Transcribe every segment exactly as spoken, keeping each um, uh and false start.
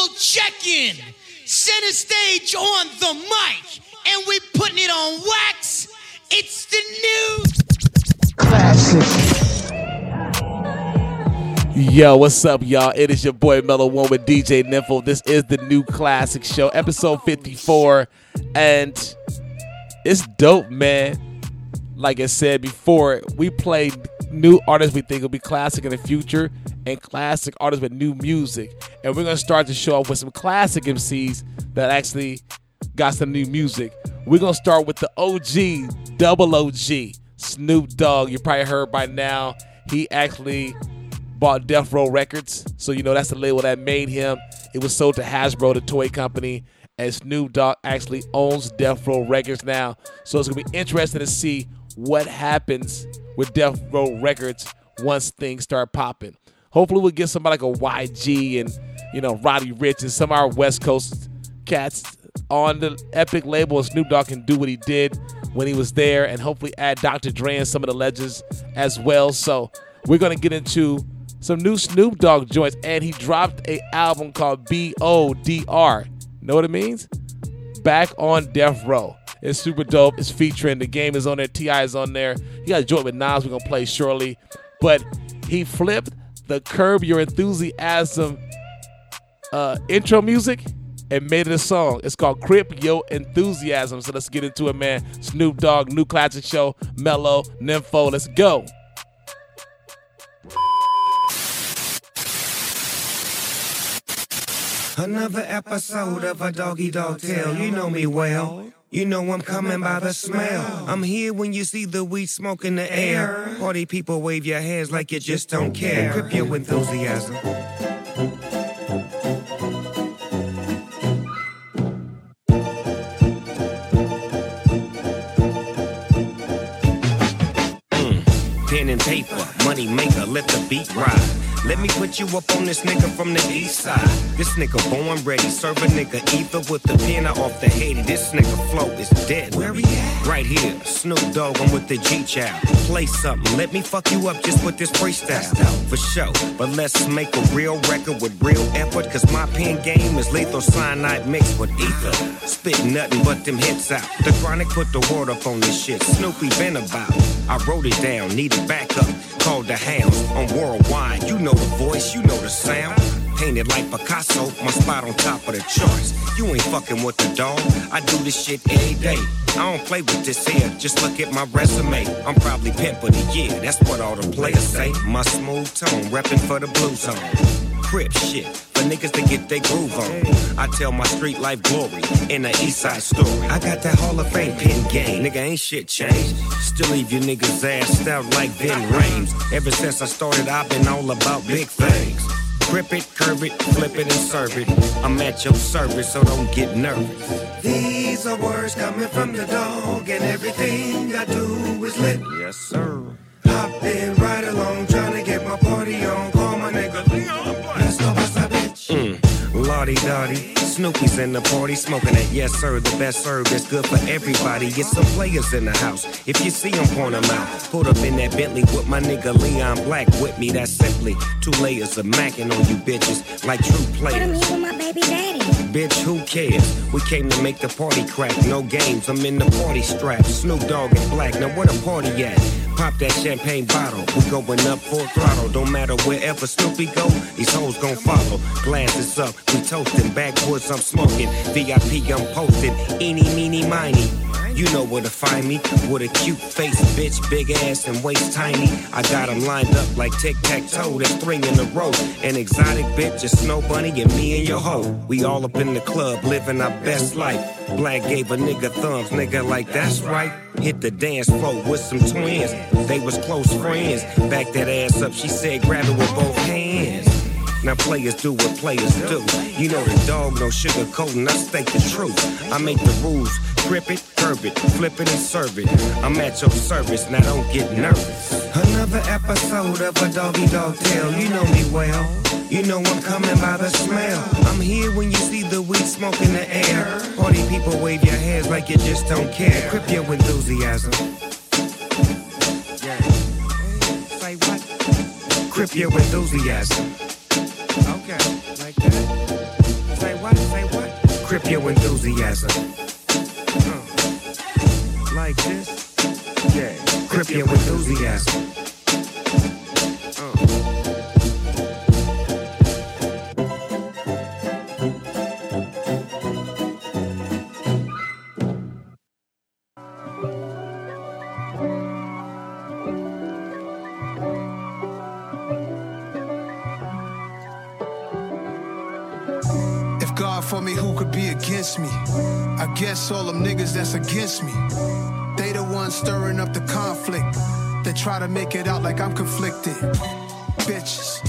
check-in. Center stage on the mic, and we putting it on wax. It's the new classic. Yo, what's up, y'all? It is your boy Mellow One with D J Nympho. This is the New Classic Show, episode fifty-four, and it's dope, man. Like I said before, we play new artists we think will be classic in the future and classic artists with new music. And we're going to start the show off with some classic M Cs that actually got some new music. We're going to start with the O G, double O G, Snoop Dogg. You probably heard by now, he actually bought Death Row Records. So, you know, that's the label that made him. It was sold to Hasbro, the toy company. And Snoop Dogg actually owns Death Row Records now. So it's going to be interesting to see what happens with Death Row Records once things start popping. Hopefully we'll get somebody like a Y G and, you know, Roddy Ricch and some of our West Coast cats on the Epic label, and Snoop Dogg can do what he did when he was there, and hopefully add Doctor Dre and some of the legends as well. So we're going to get into some new Snoop Dogg joints, and he dropped an album called B O D R. Know what it means? Back on Death Row. It's super dope. It's featuring. The Game is on there. T I is on there. You got a joint with Nas we're going to play shortly. But he flipped the Curb Your Enthusiasm uh, intro music and made it a song. It's called Crip Your Enthusiasm. So let's get into it, man. Snoop Dogg, New Classic Show, Mellow, Nympho. Let's go. Another episode of a doggy dog tale. You know me well. You know I'm coming by the smell. I'm here when you see the weed smoke in the air. Party people wave your hands like you just don't care. Crip your enthusiasm. Mm. Pen and paper, money maker, let the beat ride. Let me put you up on this nigga from the east side. This nigga born ready, serve a nigga either with the pen or off the Haiti. This nigga flow is dead. Where he at? Right here, Snoop Dogg, I'm with the G-Child. Play something, let me fuck you up just with this freestyle. For sure, but let's make a real record with real effort, cause my pen game is lethal cyanide mixed with ether. Spit nothing but them hits out. The Chronic put the word up on this shit. Snoopy been about. I wrote it down, needed backup. Called the Hounds on Worldwide. You know the voice, you know the sound. Painted like Picasso, my spot on top of the charts. You ain't fucking with the dog. I do this shit every day. I don't play with this here, just look at my resume. I'm probably pimp of the year, that's what all the players say. My smooth tone, reppin' for the blue zone. Crip shit, for niggas to get their groove on. I tell my street life glory in the East Side story. I got that Hall of Fame pin game, nigga ain't shit changed. Still leave your niggas ass out like Vin Rames. Ever since I started, I've been all about big things. Grip it, curve it, flip it, and serve it. I'm at your service, so don't get nervous. These are words coming from the dog, and everything I do is lit. Yes, sir. Hop in right along, trying to get my party on. Call my nigga Leon. Let's go bust a bitch. Mm. Lottie Dottie. Snoopy's in the party, smoking that yes sir, the best serve that's good for everybody. Get some players in the house. If you see them, point them out. Put up in that Bentley with my nigga Leon Black with me. That's simply two layers of macking on you bitches like true players. What am I with my baby daddy? Bitch, who cares? We came to make the party crack. No games, I'm in the party strap. Snoop Dogg and Black, now where the party at? Pop that champagne bottle. We going up full throttle. Don't matter wherever Snoopy go, these hoes gon' follow. Glasses up, we toasting. Backwoods, I'm smoking. V I P, I'm posting. Eeny, meeny, miny. You know where to find me. With a cute face, bitch, big ass and waist tiny. I got them lined up like tic-tac-toe. That's three in a row. An exotic bitch, a snow bunny, and me and your hoe. We all up in the club, living our best life. Black gave a nigga thumbs, nigga like that's right. Hit the dance floor with some twins. They was close friends. Back that ass up, she said grab it with both hands. Now players do what players do. You know the dog, no sugarcoating, I state the truth. I make the rules, grip it, curb it, flip it and serve it. I'm at your service, now don't get nervous. Another episode of a doggy dog tale, you know me well. You know I'm coming by the smell. I'm here when you see the weed smoke in the air. Party people wave your hands like you just don't care. Crip your enthusiasm. Yeah. Say what? Crip your enthusiasm. Okay, like that. Say what? Say what? Crip your enthusiasm. Uh, like this? Yeah. Crip your enthusiasm. For me, who could be against me? I guess all them niggas that's against me. They the ones stirring up the conflict. They try to make it out like I'm conflicted. Bitches.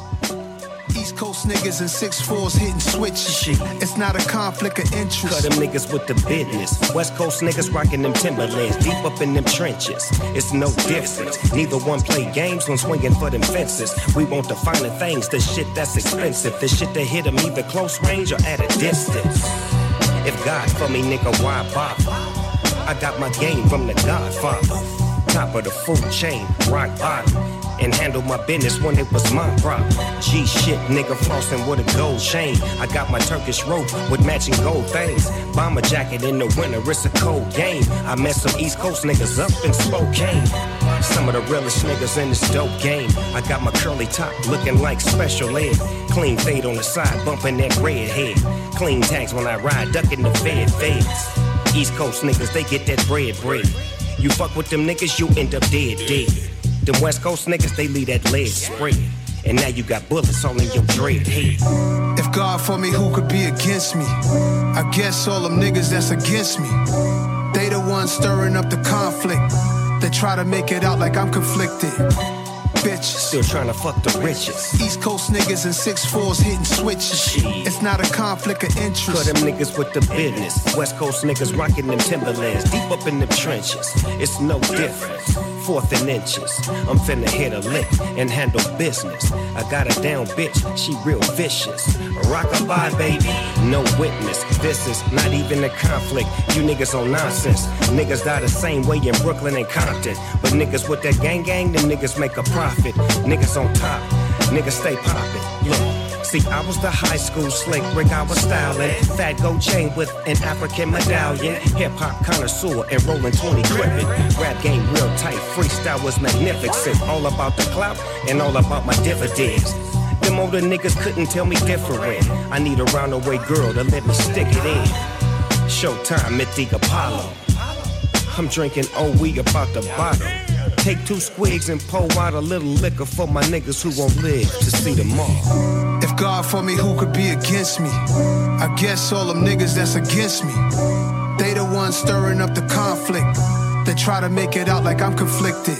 East Coast niggas and six fours hitting switches. Shit. It's not a conflict of interest. Cut them niggas with the business. West Coast niggas rocking them Timberlands, deep up in them trenches. It's no difference. Neither one play games when swinging for them fences. We want the finer things, the shit that's expensive. The shit that hit them either close range or at a distance. If God for me, nigga, why bother? I got my game from the Godfather. Top of the food chain, rock bottom. And handle my business when it was my problem. G shit, nigga flossing with a gold chain. I got my Turkish rope with matching gold things. Bomber jacket in the winter, it's a cold game. I met some East Coast niggas up in Spokane. Some of the realest niggas in this dope game. I got my curly top looking like special ed. Clean fade on the side, bumping that red head. Clean tags when I ride, ducking the fed feds. East Coast niggas, they get that bread bread. You fuck with them niggas, you end up dead dead. Them West Coast niggas, they leave that lead spread. And now you got bullets all in your dread head. If God for me, who could be against me? I guess all them niggas that's against me. They the ones stirring up the conflict. They try to make it out like I'm conflicted. Bitches. Still trying to fuck the richest. East Coast niggas and six fours hitting switches. Shit. It's not a conflict of interest. Cut them niggas with the business. West Coast niggas rocking them Timberlands, deep up in them trenches. It's no difference. Fourth and inches. I'm finna hit a lick and handle business. I got a down bitch, she real vicious. Rockabye, baby, no witness. This is not even a conflict. You niggas on nonsense. Niggas die the same way in Brooklyn and Compton. But niggas with that gang gang, them niggas make a profit. Niggas on top, niggas stay poppin'. Look. See, I was the high school slick Rick, I was styling. Fat gold chain with an African medallion. Hip-hop connoisseur and rolling twenty gripping. Rap game real tight, freestyle was magnificent. All about the clout and all about my dividends. Them older niggas couldn't tell me different. I need a roundaway girl to let me stick it in. Showtime at the Apollo. I'm drinking O E about the bottle. Take two squigs and pour out a little liquor for my niggas who won't live to see tomorrow. If God for me, who could be against me? I guess all them niggas that's against me. They the ones stirring up the conflict. They try to make it out like I'm conflicted.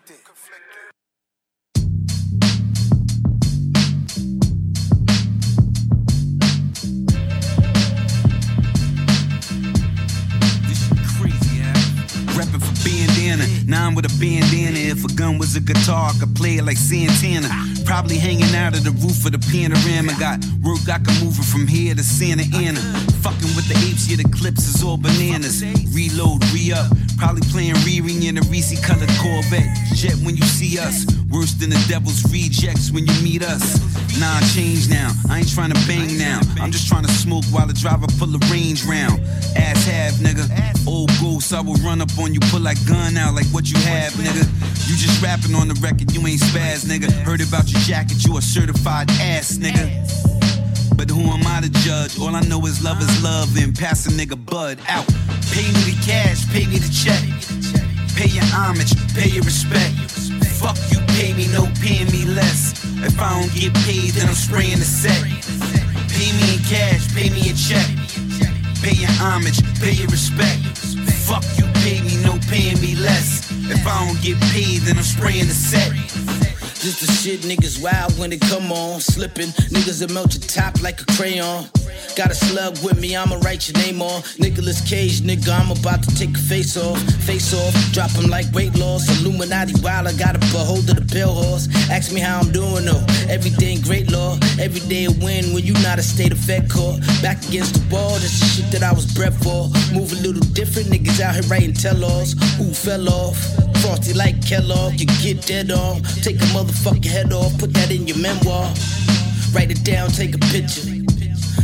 Nine with a bandana. If a gun was a guitar, I could play it like Santana. Probably hanging out of the roof of the panorama. Got work, I can move it from here to Santa Ana. Fucking with the apes, yeah, the clips is all bananas. Reload, re-up. Probably playing Riri in a Reese colored Corvette. Jet when you see us. Worse than the devil's rejects when you meet us. Nah, change now. I ain't trying to bang now. I'm just trying to smoke while the driver pull the range round. Ass have, nigga. Old ghost, I will run up on you, pull that gun out like what you have, nigga. You just rapping on the record, you ain't spaz, nigga. Heard about your jacket, you a certified ass, nigga. But who am I to judge? All I know is love is love and pass a nigga bud out. Pay me the cash, pay me the check. Pay your homage, pay your respect. Fuck you, pay me, no paying me less. If I don't get paid, then I'm spraying the set. Pay me in cash, pay me a check. Pay your homage, pay your respect. Fuck you, pay me, no paying me less. If I don't get paid, then I'm spraying the set. Just the shit niggas wild when they come on. Slipping, niggas that melt your top like a crayon. Got a slug with me, I'ma write your name on. Nicolas Cage, nigga, I'm about to take a face off. Face off, drop him like weight loss. Illuminati wild, I got a behold of the pale horse. Ask me how I'm doing though, everything great, Lord. Every day a win when you not a state effect court. Back against the wall, that's the shit that I was bred for. Move a little different, niggas out here writing tell-alls. Who fell off? Frosty like Kellogg, you get dead on. Take a motherfucking head off, put that in your memoir. Write it down, take a picture.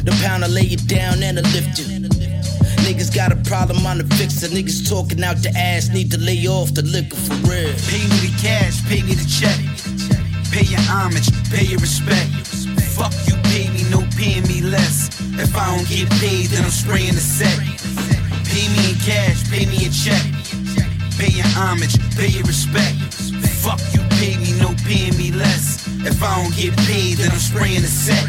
The pounder lay you down and a lift you. Niggas got a problem on the fixer. Niggas talking out the ass, need to lay off the liquor for real. Pay me the cash, pay me the check. Pay your homage, pay your respect. Fuck you, pay me, no paying me less. If I don't get paid, then I'm spraying the set. Pay me in cash, pay me a check. Pay your homage, pay your respect. Fuck you, pay me, no paying me less. If I don't get paid, then I'm spraying the set.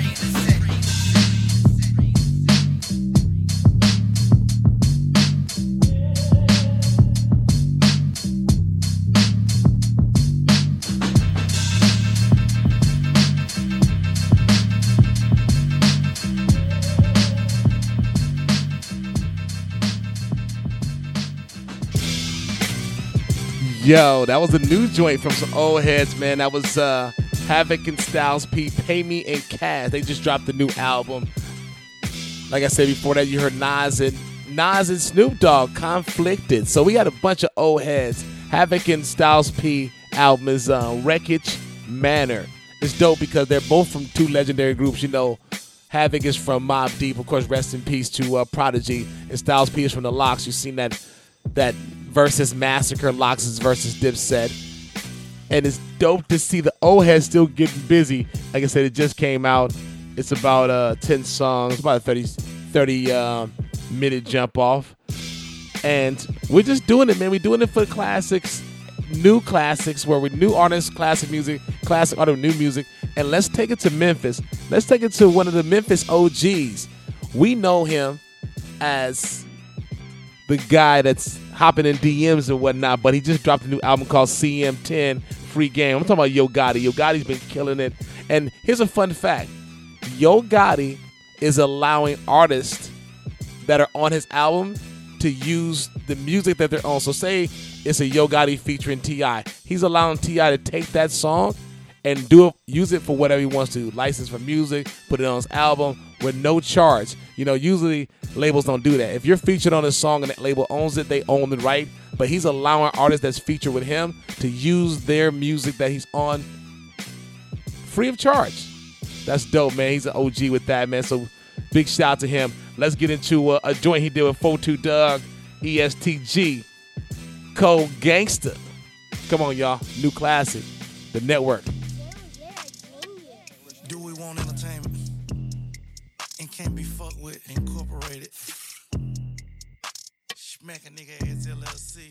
Yo, that was a new joint from some old heads, man. That was uh, Havoc and Styles P, Pay Me in Cash. They just dropped a new album. Like I said before that, you heard Nas and Nas and Snoop Dogg, Conflicted. So we got a bunch of old heads. Havoc and Styles P album is uh, Wreckage Manor. It's dope because they're both from two legendary groups. You know, Havoc is from Mobb Deep, of course, rest in peace to uh, Prodigy. And Styles P is from the Lox. You've seen that that versus Massacre, Lox versus Dipset. And it's dope to see the old heads still getting busy. Like I said, it just came out. It's about uh, ten songs, about a thirty, thirty uh, minute jump off. And we're just doing it, man. We're doing it for the classics, new classics, where we're new artists, classic music, classic art of new music. And let's take it to Memphis. Let's take it to one of the Memphis O Gs. We know him as the guy that's hopping in D Ms and whatnot, but he just dropped a new album called C M ten, Free Game. I'm talking about Yo Gotti. Yo Gotti's been killing it. And here's a fun fact. Yo Gotti is allowing artists that are on his album to use the music that they're on. So say it's a Yo Gotti featuring T I He's allowing T I to take that song and do it, use it for whatever he wants to. License for music, put it on his album with no charge. You know, usually labels don't do that. If you're featured on a song and that label owns it, they own the right. But he's allowing artists that's featured with him to use their music that he's on free of charge. That's dope, man. He's an O G with that, man. So big shout out to him. Let's get into a, a joint he did with four two Doug, E S T G, Cold Gangsta. Come on, y'all. New classic. The Network. Do we want entertainment? And can't be fucked with, incorporated. Smack a nigga ass L L C.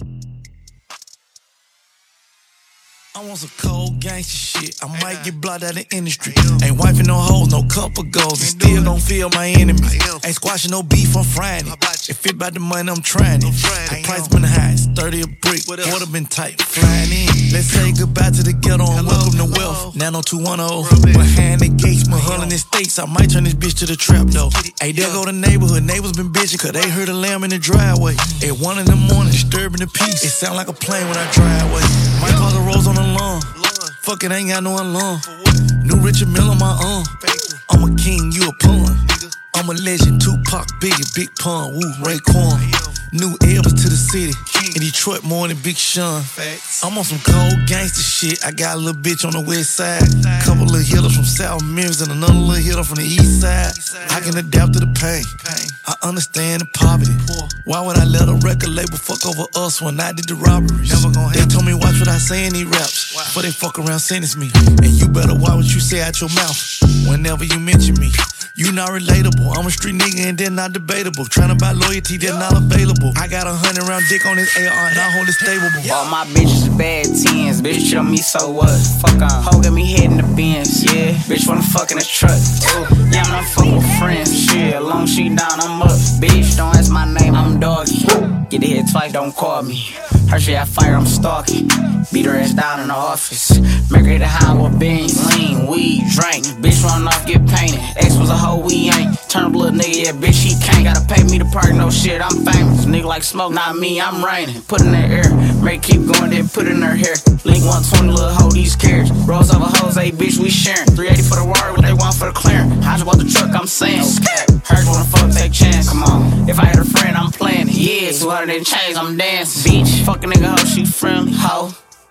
I want some cold gangster shit. I might get blocked out of the industry. Ain't wiping no hoes, no couple goals. And still don't feel my enemies. Ain't squashing no beef on Friday. If it about the money, I'm trying it. The price been high, it's thirty a brick. Water been tight, flying in. Let's say goodbye to the ghetto and welcome to wealth. Nano two one oh. Behind the gates, Mulholland Estates. I might turn this bitch to the trap though. Hey, there go the neighborhood. Neighbors been bitching cause they heard a lamb in the driveway. At one in the morning, disturbing the peace. It sound like a plane when I drive away. Might cause a rose on the lawn. Fuck it, ain't got no alarm. New Richard Mille on my arm. I'm a king, you a pawn. I'm a legend, Tupac, Biggie, Big Pun, Woo, Raekwon. New Elvis to the city. In Detroit more than Big Sean. I'm on some cold gangster shit. I got a little bitch on the west side. Couple little hitters from South Memphis and another little hitter from the east side. I can adapt to the pain. I understand the poverty. Why would I let a record label fuck over us when I did the robberies? They told me watch what I say in these raps, before they fuck around sentence me. And you better watch what you say out your mouth whenever you mention me. You not relatable. I'm a street nigga and they're not debatable. Tryna buy loyalty, they're not available. I got a hundred round dick on this A R and I hold it stable. All my bitches bad tens. Bitch on me, so what? Fuck on. Hoe got me head in the Benz. Yeah, bitch wanna fuck in the truck. Ooh. Yeah, I'm not fuck with friends. Shit, long she down, I'm up. Bitch, don't ask my name, I'm doggy. Get the hit twice, don't call me. Her shit I fire, I'm stalking. Beat her ass down in the office. Make her the high with beans, lean, weed, drink. Bitch run off, get painted. Ex was a hoe, we ain't. Turn up little nigga, yeah, bitch, he can't. Gotta pay me to park, no shit, I'm famous. Nigga like smoke, not me, I'm raining. Put in her ear, make keep going, then put in her hair. Link one twenty, little hoe, these carrots. Rolls over hoes, hey, bitch, we sharing. three eighty for the wire, what they want for the clearing. I just bought the truck, I'm saying. Hers wanna fuck, take chance, come on. If I had a friend, I'm playing it. Yeah, two hundred in chains, I'm dancing. Bitch, fuck a nigga hoe, she friendly, hoe.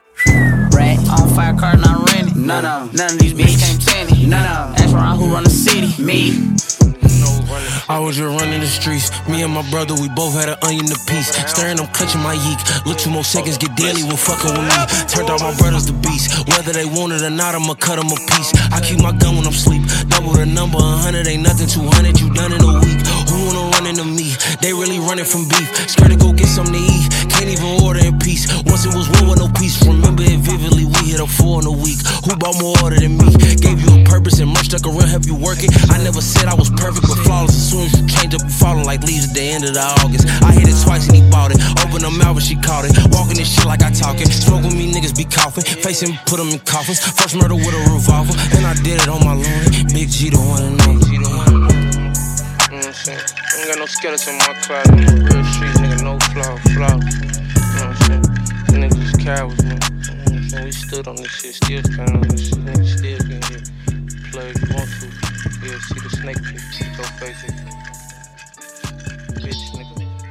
Rat, on fire car, not renting. None of them, none of these bitches came ten. None of them, ask around who run the city. Me, I was just running the streets. Me and my brother, we both had an onion apiece. Staring, I'm clutching my yeek. Look two more seconds, get daily when fucking with me. Turned all my brothers to beasts. Whether they want it or not, I'ma cut them a piece. I keep my gun when I'm asleep. Double the number, a hundred ain't nothing. Two hundred, you done in a week. Who wanna run into me? They really running from beef. Scared to go get something to eat. Can't even order in peace. Once it was war with no peace. Remember it vividly. We hit a four in a week. Who bought more order than me? Gave you a purpose and merch stuck around, help you work it. I never said I was perfect, but flawless. As soon as you change up, you falling like leaves at the end of the August. I hit it twice and he bought it. Open her mouth, but she caught it. Walking this shit like I talking. Smoke with me, niggas be coughing. Facing, put them in coffins. First murder with a revolver, and I did it on my lawn. Big G the one and only. You know what I'm saying? I ain't got no skeleton in my cloud. I'm a real street nigga, no flaw, flaw. You know what I'm saying? The niggas was cowards, man. You know what I'm saying? We stood on this shit, still stand on this shit. Niggas still getting here. Play if you want to. Yeah, see the snake pick. See your face it. Bitch, nigga.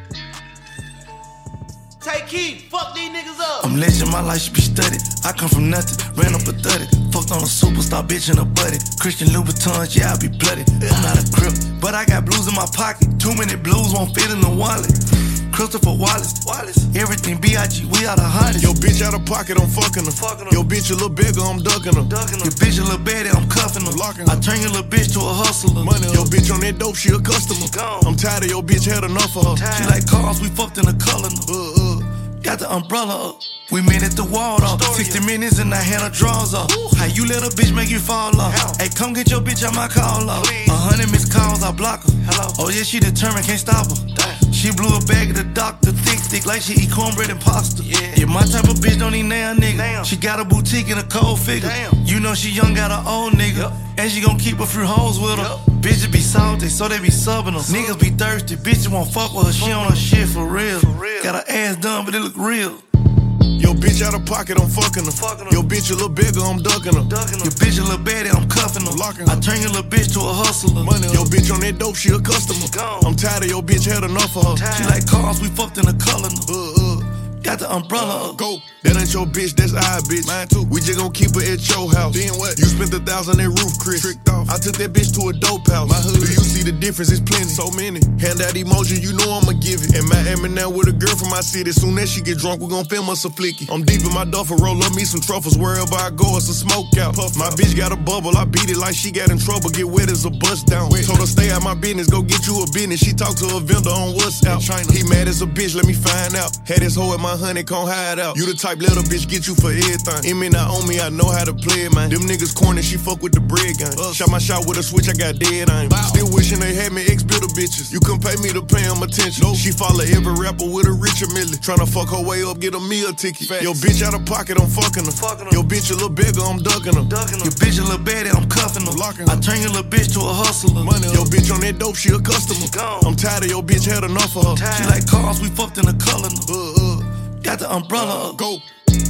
Take heed, fuck these niggas up. I'm legend, my life should be studied. I come from nothing, ran up a thirty. Fucked on a superstar bitch in a buddy. Christian Louboutins, yeah, I be bloody. I'm not a crip, but I got blues in my pocket. Too many blues won't fit in the wallet. Christopher Wallace, Wallace. Everything B I G, we are the hottest. Yo, bitch out of pocket, I'm fucking her. Fucking her. Yo, bitch a little bigger, I'm ducking her. Ducking her. Your bitch a little baddie, I'm cuffing her. Locking her. I turn your little bitch to a hustler. Money yo, bitch on that dope, she a customer. Gone. I'm tired of your bitch, had enough of her. She like cars, we fucked in the color. Uh, uh. Got the umbrella up. We made it the wall off. sixty minutes and I had her drawers up. How you let a bitch make you fall off? Hey, come get your bitch out my call off. A hundred missed calls, I block her. Hello. Oh yeah, she determined, can't stop her. Damn. She blew a bag of the doctor, thick stick like she eat cornbread and pasta. Yeah, yeah, my type of bitch don't eat now, nigga. Damn. She got a boutique and a cold figure. Damn. You know she young, got an old nigga. Yep. And she gon' keep a few hoes with her. Yep. Bitches be salty, so they be subbing her. Niggas be thirsty, bitches won't fuck with her. She on her shit for real. For real. Got her ass done, but it look real. Yo, bitch out of pocket, I'm fucking her. Fucking her. Yo, bitch a little bigger, I'm ducking her. Ducking her. Your bitch a little baddie, I'm cuffing her. Locking her. I turn your little bitch to a hustler. Money yo, bitch on that dope, she a customer. Gone. I'm tired of your bitch, had enough of her. She like cars, we fucked in the color. Uh, uh. Got the umbrella up. Go. That ain't your bitch, that's our bitch. Mine too. We just gon' keep her at your house. Then what? You spent a thousand at roof, Chris. Tricked off. I took that bitch to a dope house. My hood. Do you see the difference? It's plenty. So many. Hand out emotion, you know I'ma give it. In Miami now with a girl from my city. Soon as she get drunk, we gon' film us a flicky. I'm deep in my duffel, roll up me some truffles. Wherever I go, it's a smoke out. Puff my out. Bitch got a bubble, I beat it like she got in trouble. Get wet as a bust down. Wet. Told her stay out my business, go get you a business. She talked to a vendor on WhatsApp. He mad as a bitch, let me find out. Had this hoe at my honeycomb hide out. You the type let a bitch get you for everything. It may not own me, I know how to play it, man. Them niggas corny, she fuck with the bread gang. Uh, Shot my shot with a switch, I got dead aim. Wow. Still wishing they had me ex-bitter bitches. You couldn't pay me to pay them attention. Nope. She follow every rapper with a richer milli. Tryna fuck her way up, get a meal ticket. Facts. Yo, bitch out of pocket, I'm fucking her. Fucking her. Yo, bitch a little bigger, I'm ducking her. Ducking her. Your bitch a little baddie, I'm cuffing her. Locking her. I turn your little bitch to a hustler. Money yo, bitch on that dope, she a customer. Gone. I'm tired of your bitch, had enough of her. She like cars, we fucked in the color. Uh, uh. Got the umbrella up. Go.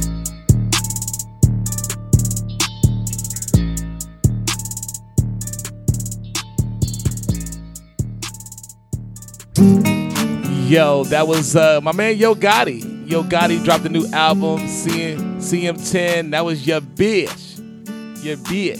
Yo, that was uh, my man Yo Gotti. Yo Gotti dropped a new album, C M ten. That was your bitch. Your bitch.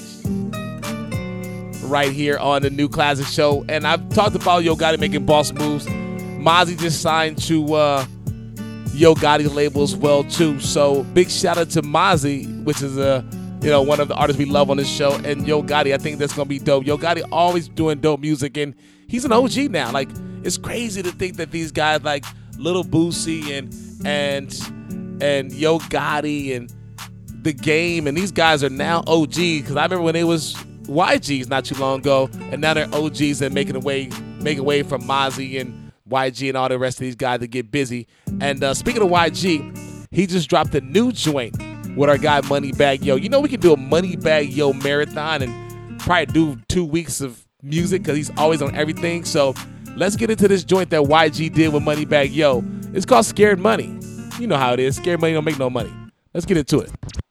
Right here on the New Classic Show. And I've talked about Yo Gotti making boss moves. Mozzie just signed to uh, Yo Gotti's label as well, too. So big shout out to Mozzie, which is a, you know, one of the artists we love on this show. And Yo Gotti, I think that's going to be dope. Yo Gotti always doing dope music, and he's an O G now. Like, it's crazy to think that these guys like Lil Boosie and and and Yo Gotti and The Game and these guys are now O Gs. Because I remember when they was Y Gs not too long ago, and now they're O Gs and making away making way from Mozzie and Y G and all the rest of these guys to get busy. And uh, speaking of Y G, he just dropped a new joint with our guy Moneybagg Yo. You know we can do a Moneybagg Yo marathon and probably do two weeks of music because he's always on everything. So let's get into this joint that Y G did with Moneybagg Yo. It's called Scared Money. You know how it is. Scared money don't make no money. Let's get into it.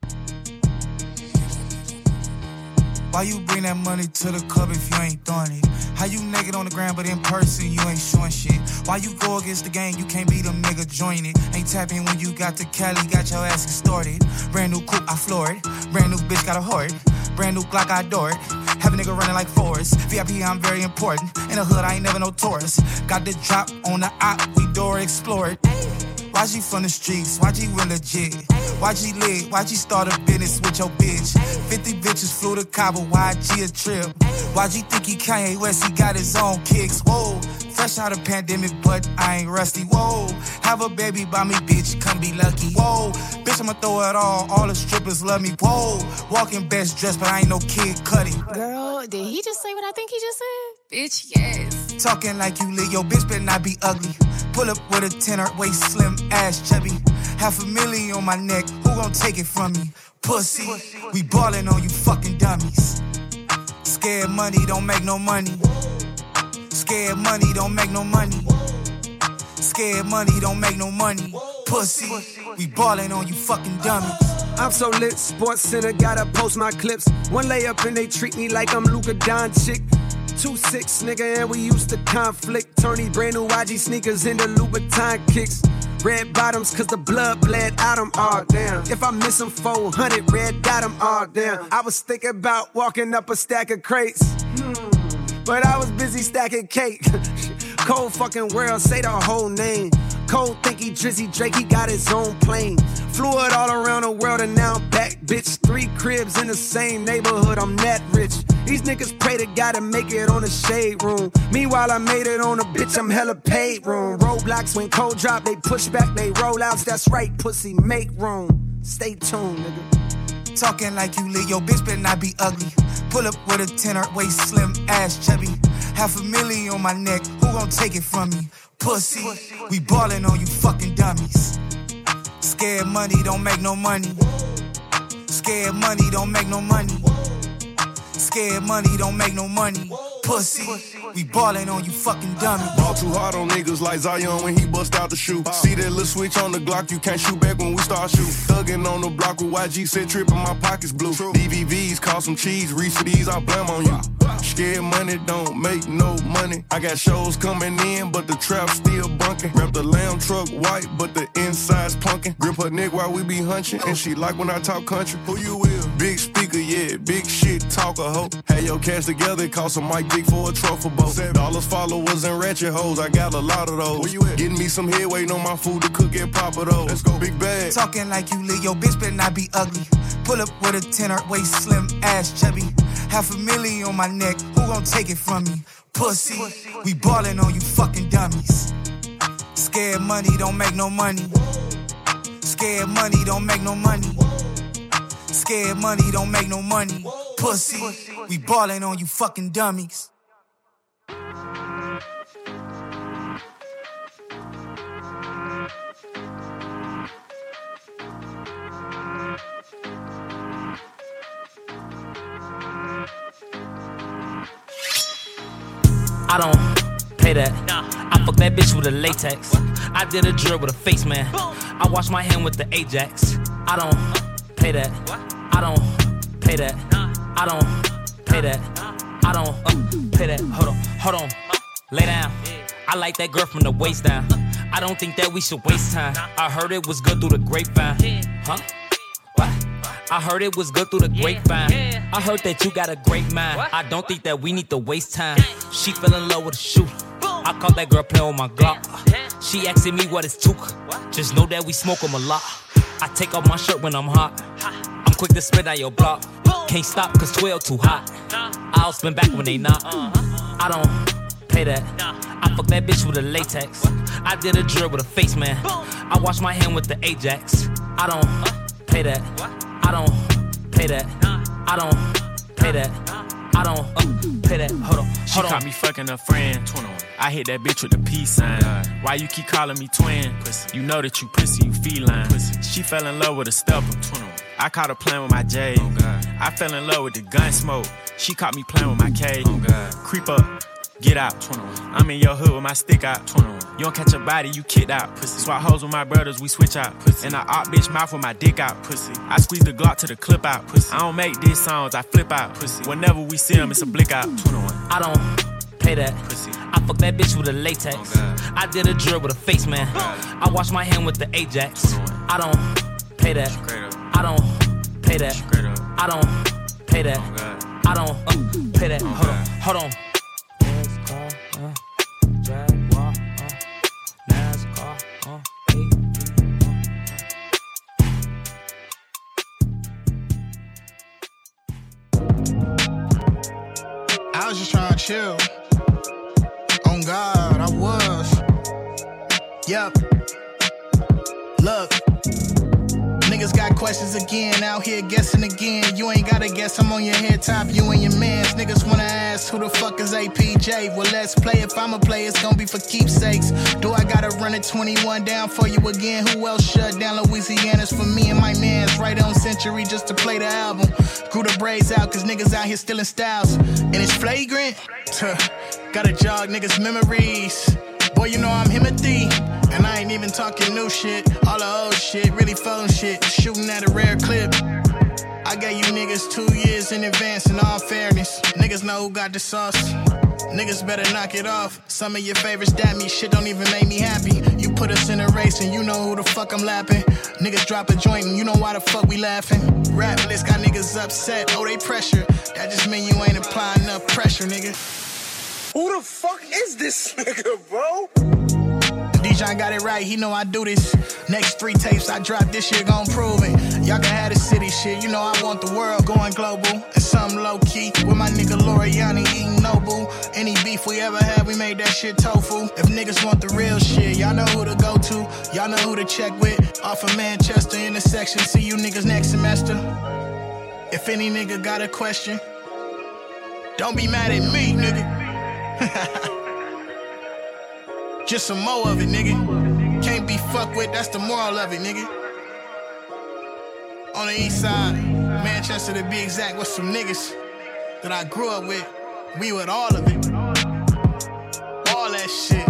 Why you bring that money to the club if you ain't throwing it? How you naked on the ground but in person you ain't showing shit? Why you go against the game, you can't be them nigga join it? Ain't tapping when you got the Cali, got your ass extorted. Brand new coupe, I floor it. Brand new bitch, got a heart. Brand new Glock, I door it. Have a nigga running like Forrest. V I P, I'm very important. In the hood, I ain't never no tourist. Got the drop on the op, we door explored. Y G from the streets, Y G real legit. Y G lit, Y G start a business with your bitch. fifty bitches flew to Cabo, Y G a trip. Y G think he Kanye West, he got his own kicks. Whoa, fresh out of pandemic, but I ain't rusty. Whoa, have a baby by me, bitch, come be lucky. Whoa, bitch, I'ma throw it all, all the strippers love me. Whoa, walking best dressed, but I ain't no Kid Cudi. Girl, did he just say what I think he just said? Bitch, yes. Talking like you lit, yo, bitch better not be ugly. Pull up with a tenor, waist slim, ass chubby. Half a million on my neck, who gon' take it from me? Pussy, we ballin' on you fucking dummies. Scared money don't make no money. Scared money don't make no money. Scared money don't make no money. Pussy, we ballin' on you fucking dummies. I'm so lit, Sports Center, gotta post my clips. One layup and they treat me like I'm Luka Doncic. two six, nigga, and we used to conflict. Turn these brand new Y G sneakers into Louboutin kicks. Red bottoms, cause the blood bled out them, all damn. If I miss them four hundred, red dot them, all damn. I was thinking about walking up a stack of crates, hmm. but I was busy stacking cake. Cold fucking world, say the whole name. Cold think he Drizzy Drake, he got his own plane. Flew it all around the world and now I'm back, bitch. Three cribs in the same neighborhood, I'm that rich. These niggas pray to God to make it on the shade room. Meanwhile, I made it on a bitch, I'm hella paid room. Roadblocks when cold drop, they push back, they roll outs. That's right, pussy, make room. Stay tuned, nigga. Talking like you lit, yo, bitch better not be ugly. Pull up with a tenor, waist slim, ass chubby. Half a million on my neck, who gon' take it from me? Pussy, we ballin' on you fucking dummies. Scared money don't make no money. Scared money don't make no money. Scared money don't make no money. Pussy, we ballin' on you fucking dummies. Ball too hard on niggas like Zion when he bust out the shoe. See that little switch on the Glock, you can't shoot back when we start shoot. Thuggin' on the block with Y G, said trippin', my pockets blue. D V Vs, cost some cheese, reach for these, I blame on you. Scared money don't make no money. I got shows coming in, but the trap still bunkin'. Wrap the lamb truck white, but the inside's punkin'. Grip her neck while we be hunchin', and she like when I talk country. Who you with? Big speaker, yeah, big shit, talk a hoe. Had your cash together, cost some Mike Dick for a trophy boat. Dollars, followers, and ratchet hoes, I got a lot of those. Where you at? Getting me some head, waiting on my food to cook and pop of those. Let's go, big bag. Talking like you lit, yo, bitch better not be ugly. Pull up with a tenor, waist slim, ass chubby. Half a million on my neck, who gon' take it from me? Pussy, we ballin' on you fucking dummies. Scared money don't make no money. Scared money don't make no money. Scared money don't make no money. Pussy, we ballin' on you fucking dummies. I don't pay that. I fuck that bitch with a latex. I did a drill with a face man. I wash my hand with the Ajax. I don't pay that. I don't pay that. I don't pay that. I don't uh, pay that. Hold on, hold on. Lay down. I like that girl from the waist down. I don't think that we should waste time. I heard it was good through the grapevine. Huh? What? I heard it was good through the grapevine. I heard that you got a great mind. I don't think that we need to waste time. She fell in love with a shooter. I caught that girl playing with my Glock. She asking me what it's took. Just know that we smoke 'em a lot. I take off my shirt when I'm hot. I'm quick to spit out your block. Can't stop cause twelve too hot. I'll spin back when they not. I don't pay that. I fuck that bitch with a latex. I did a drill with a face man. I wash my hand with the Ajax. I don't pay that. I don't pay that. I don't pay that. I don't uh, pay that. Hold on. She caught me fucking a friend. I hit that bitch with the peace sign. Why you keep calling me twin? You know that you pussy, you feline. She fell in love with a stepper. I caught her playing with my J. I fell in love with the gun smoke. She caught me playing with my K. Creep up, get out. I'm in your hood with my stick out. You don't catch a body, you kicked out. Pussy. Swap hoes with my brothers, we switch out. Pussy. And I op bitch mouth with my dick out. Pussy. I squeeze the Glock to the clip out. Pussy. I don't make these songs, I flip out. Pussy. Whenever we see them, it's a blick out. I don't pay that. Pussy. I fuck that bitch with a latex. Oh, I did a drill with a face man. Oh, I wash my hand with the Ajax. I don't pay that. I don't pay that. I don't pay that. I don't uh, pay pay that. Hold on, hold on. NASCAR, uh, Jaguar, uh, NASCAR, uh, I was just trying to chill. On God, I was. Yup. Look. Niggas got questions again, out here guessing again. You ain't gotta guess, I'm on your head top, you and your mans. Niggas wanna ask who the fuck is A P J? Well, let's play. If I'ma play, it's gonna be for keepsakes. Do I gotta run it twenty-one down for you again? Who else shut down Louisiana's for me and my mans? Right on Century just to play the album. Grew the braids out cause niggas out here stealing styles. And it's flagrant. Tuh. Gotta jog niggas' memories. Boy, you know I'm Timothy. And I ain't even talking new shit. All the old shit, really phone shit. Shooting at a rare clip. I gave you niggas two years in advance in all fairness. Niggas know who got the sauce. Niggas better knock it off. Some of your favorites dap me, shit don't even make me happy. You put us in a race and you know who the fuck I'm lapping. Niggas drop a joint and you know why the fuck we laughing. Rap list got niggas upset, oh they pressure. That just mean you ain't applying enough pressure, nigga. Who the fuck is this nigga, bro? D-John got it right, he know I do this. Next three tapes I drop this year gon' prove it. Y'all can have the city shit, you know I want the world going global. And something low-key, with my nigga Loriani eating Nobu. Any beef we ever had, we made that shit tofu. If niggas want the real shit, y'all know who to go to. Y'all know who to check with. Off of Manchester intersection, see you niggas next semester. If any nigga got a question, don't be mad at me, nigga. Just some more of it, nigga. Can't be fucked with, that's the moral of it, nigga. On the east side, Manchester to be exact, with some niggas that I grew up with. We with all of it. All that shit.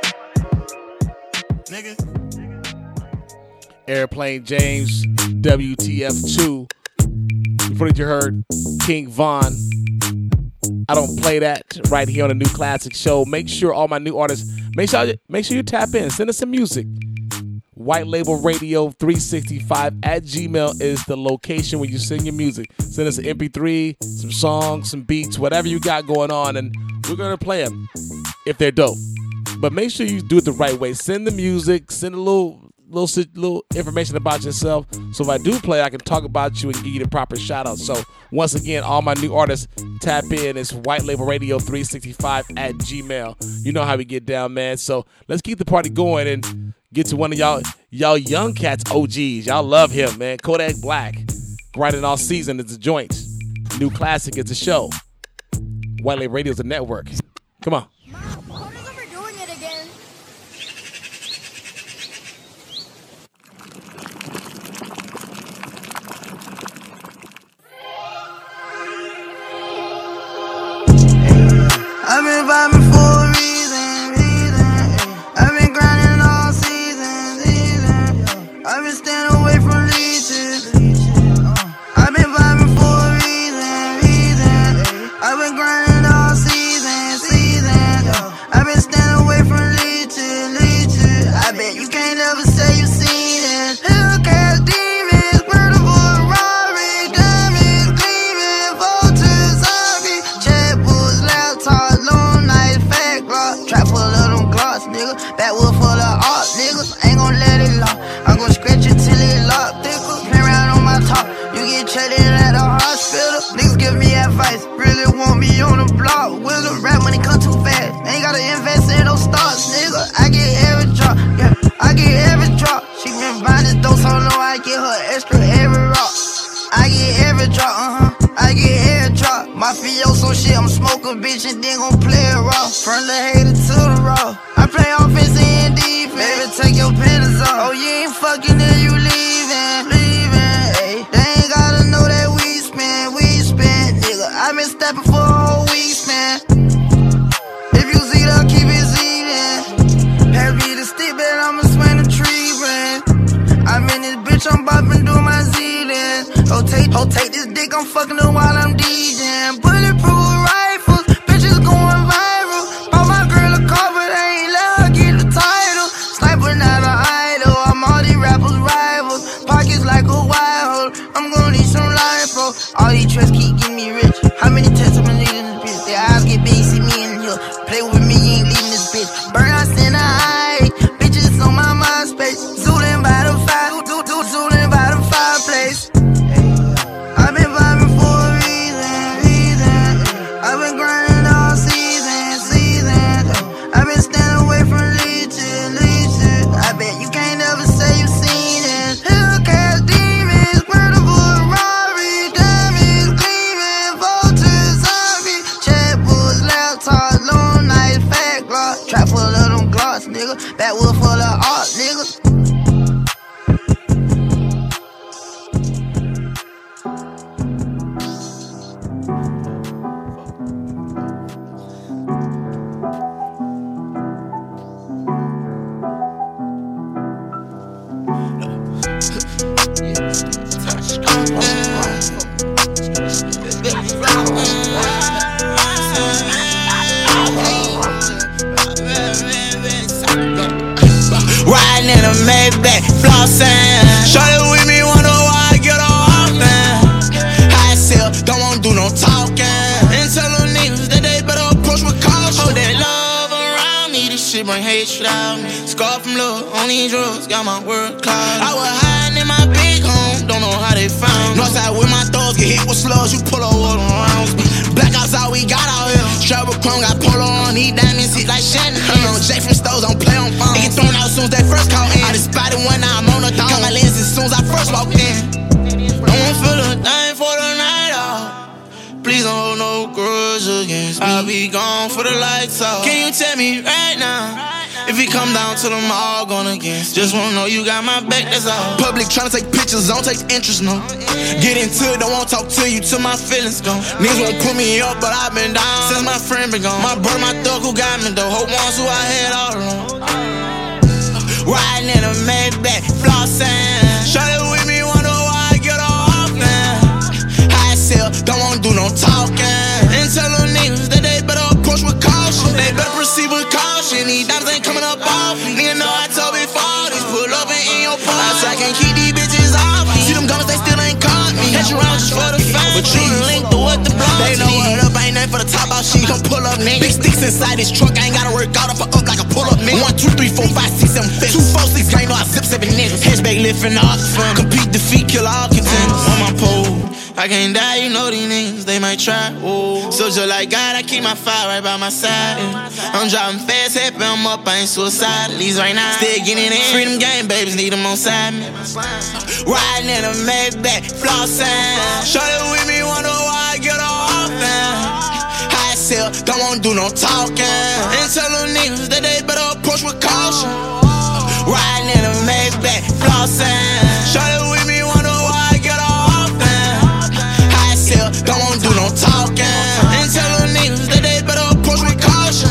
Nigga. Airplane James, W T F two. Before that you heard King Von. I don't play that right here on the New Classic Show. Make sure all my new artists, make sure make sure you tap in. Send us some music. White Label Radio three sixty-five at Gmail is the location where you send your music. Send us an M P three, some songs, some beats, whatever you got going on, and we're going to play them if they're dope. But make sure you do it the right way. Send the music, send a little little little information about yourself. So if I do play, I can talk about you and give you the proper shout out. So once again, all my new artists, tap in. It's White Label Radio three sixty-five at Gmail. You know how we get down, man. So let's keep the party going and get to one of y'all y'all young cats O Gs. Y'all love him, man. Kodak Black. Grinding all season. It's a joint. New Classic. It's a show. White Label Radio is a network. Come on. I've been vibing for a reason, reason. I've been grinding all season, season. I've been staying away from leeches. I've been vibing for a reason, reason. I've been grinding all season, season. I've been staying away from leeches, leeches. I bet you can't ever say you seen it. Hellcat demons, murder for a Rari, diamonds gleaming, vultures, sorry. Chat bulls, laptops. Trap full of them glocks, nigga. Backwood full of art, nigga. Ain't gon' let it lock. I'm gon' scratch it till it lock, nigga. Play around on my top. You get checked in at the hospital. Niggas give me advice. Really want me on the block. Wiggle, rap money come too fast. Ain't gotta invest in those stocks, nigga. I get every drop, yeah. I get every drop. She been buying this dope, so know I get her extra every rock. I get every drop, uh-huh. I get every drop. Mafioso shit, I'm smoking bitch and then gon' play it raw. From the hater to the raw. I play offense and defense. Baby, take your panties off. Oh, you ain't fucking then you leaving. Leaving, ayy. They ain't gotta know that we spend, we spend, nigga. I been stepping for a whole week, man. If you see that, keep it seeding. Pass me the stick, bet I'ma swing the tree, man. I'm in this bitch, I'm bopping, do my zealing. Oh, take, oh, take this dick, I'm fucking her while I'm DJing. Bulletproof rifles, bitches going viral. Bought my girl a car, but I ain't let her get the title. Sniper, not an idol, I'm all these rappers' rivals. Pockets like a wild hole, I'm gonna need some lipo. All these tricks keep getting me rich. How many tests I've been needing this bitch? Play with me, you ain't leaving this bitch. Burnout in the eye, bitches on my MySpace. Zooling by the fire, zooling by the fireplace. I've been vibing for a reason, reason. I've been grinding all season, season. I've been standing away from leeches, leeches. I bet you can't ever say you seen it. Hellcats, demons, murder for Rari, diamonds gleaming, vultures, zombies, chatbots, laptops, long nights, fat gloss, trap full of them gloss, nigga. Backwood full of art, nigga. Riding in a Maybach, flossing. Shorty with me, wonder why I get off, man. High sell, don't wanna do no talking. And tell them niggas that they better approach with caution. Oh, that love around me, this shit bring hatred out me. Scar from love, on these drugs, got my word cloud. I was hiding in my big home, don't know how they found me. Northside with my thugs, get hit with slugs, you pull up water around me. Black ops all we got out here. Travel chrome, got polo on, these diamonds hit like Shannon. I'm on Jay from Stoves, don't play on phone. They get thrown out soon as they first call in. I just spotted one, now I'm on the dog. Got my lens as soon as I first walked in. Don't wanna feel a thing for the night off. Please don't hold no grudge against me. I'll be gone for the lights off. Can you tell me right now? If it come down to them all going against, just wanna know you got my back, that's all. Public tryna take pictures, don't take interest, no. Get into it, don't wanna talk to you till my feelings gone. Niggas won't put me up, but I've been down since my friend been gone. My brother, my thug who got me though, hope ones who I had all along. Riding in a Maybach, flossing. Shorty with me, wonder why I get off, man. High sell, don't wanna do no talking. And tell them niggas that they better approach with caution. They better proceed with caution. These diamonds ain't coming up off me. Nigga know I told before, these pull up and in your pocket. So I can't keep these bitches off me. See them guns, they still ain't caught me. Catch you around just for the fame, but you ain't linked to what the block. They know what up, ain't nothing for the top out shit. Come pull up, nigga. Big sticks inside this truck, I ain't gotta work out if I up like a pull up, nigga. One, two, three, four, five, six, seven, fifth. Two, four, six, ain't know I zip seven niggas. Hatchback lifting off the front. Compete, defeat, kill all contenders. On my pole, I can't die, you know these niggas, they might try. Ooh. So just like God, I keep my fire right by my side. Yeah. I'm driving fast, happy I'm up, I ain't suicidal. These right now, still getting in. Freedom game, babies need them on side me. Riding in a Maybach, flossing. Shorty with me, wonder why I get off, man. High sell, don't wanna do no talking. And tell them niggas that they better approach with caution. Riding in a Maybach, flossing. Shorty with me, wonder why I get off, man. High sell, don't wanna do no talking. And tell them niggas that they better approach with caution.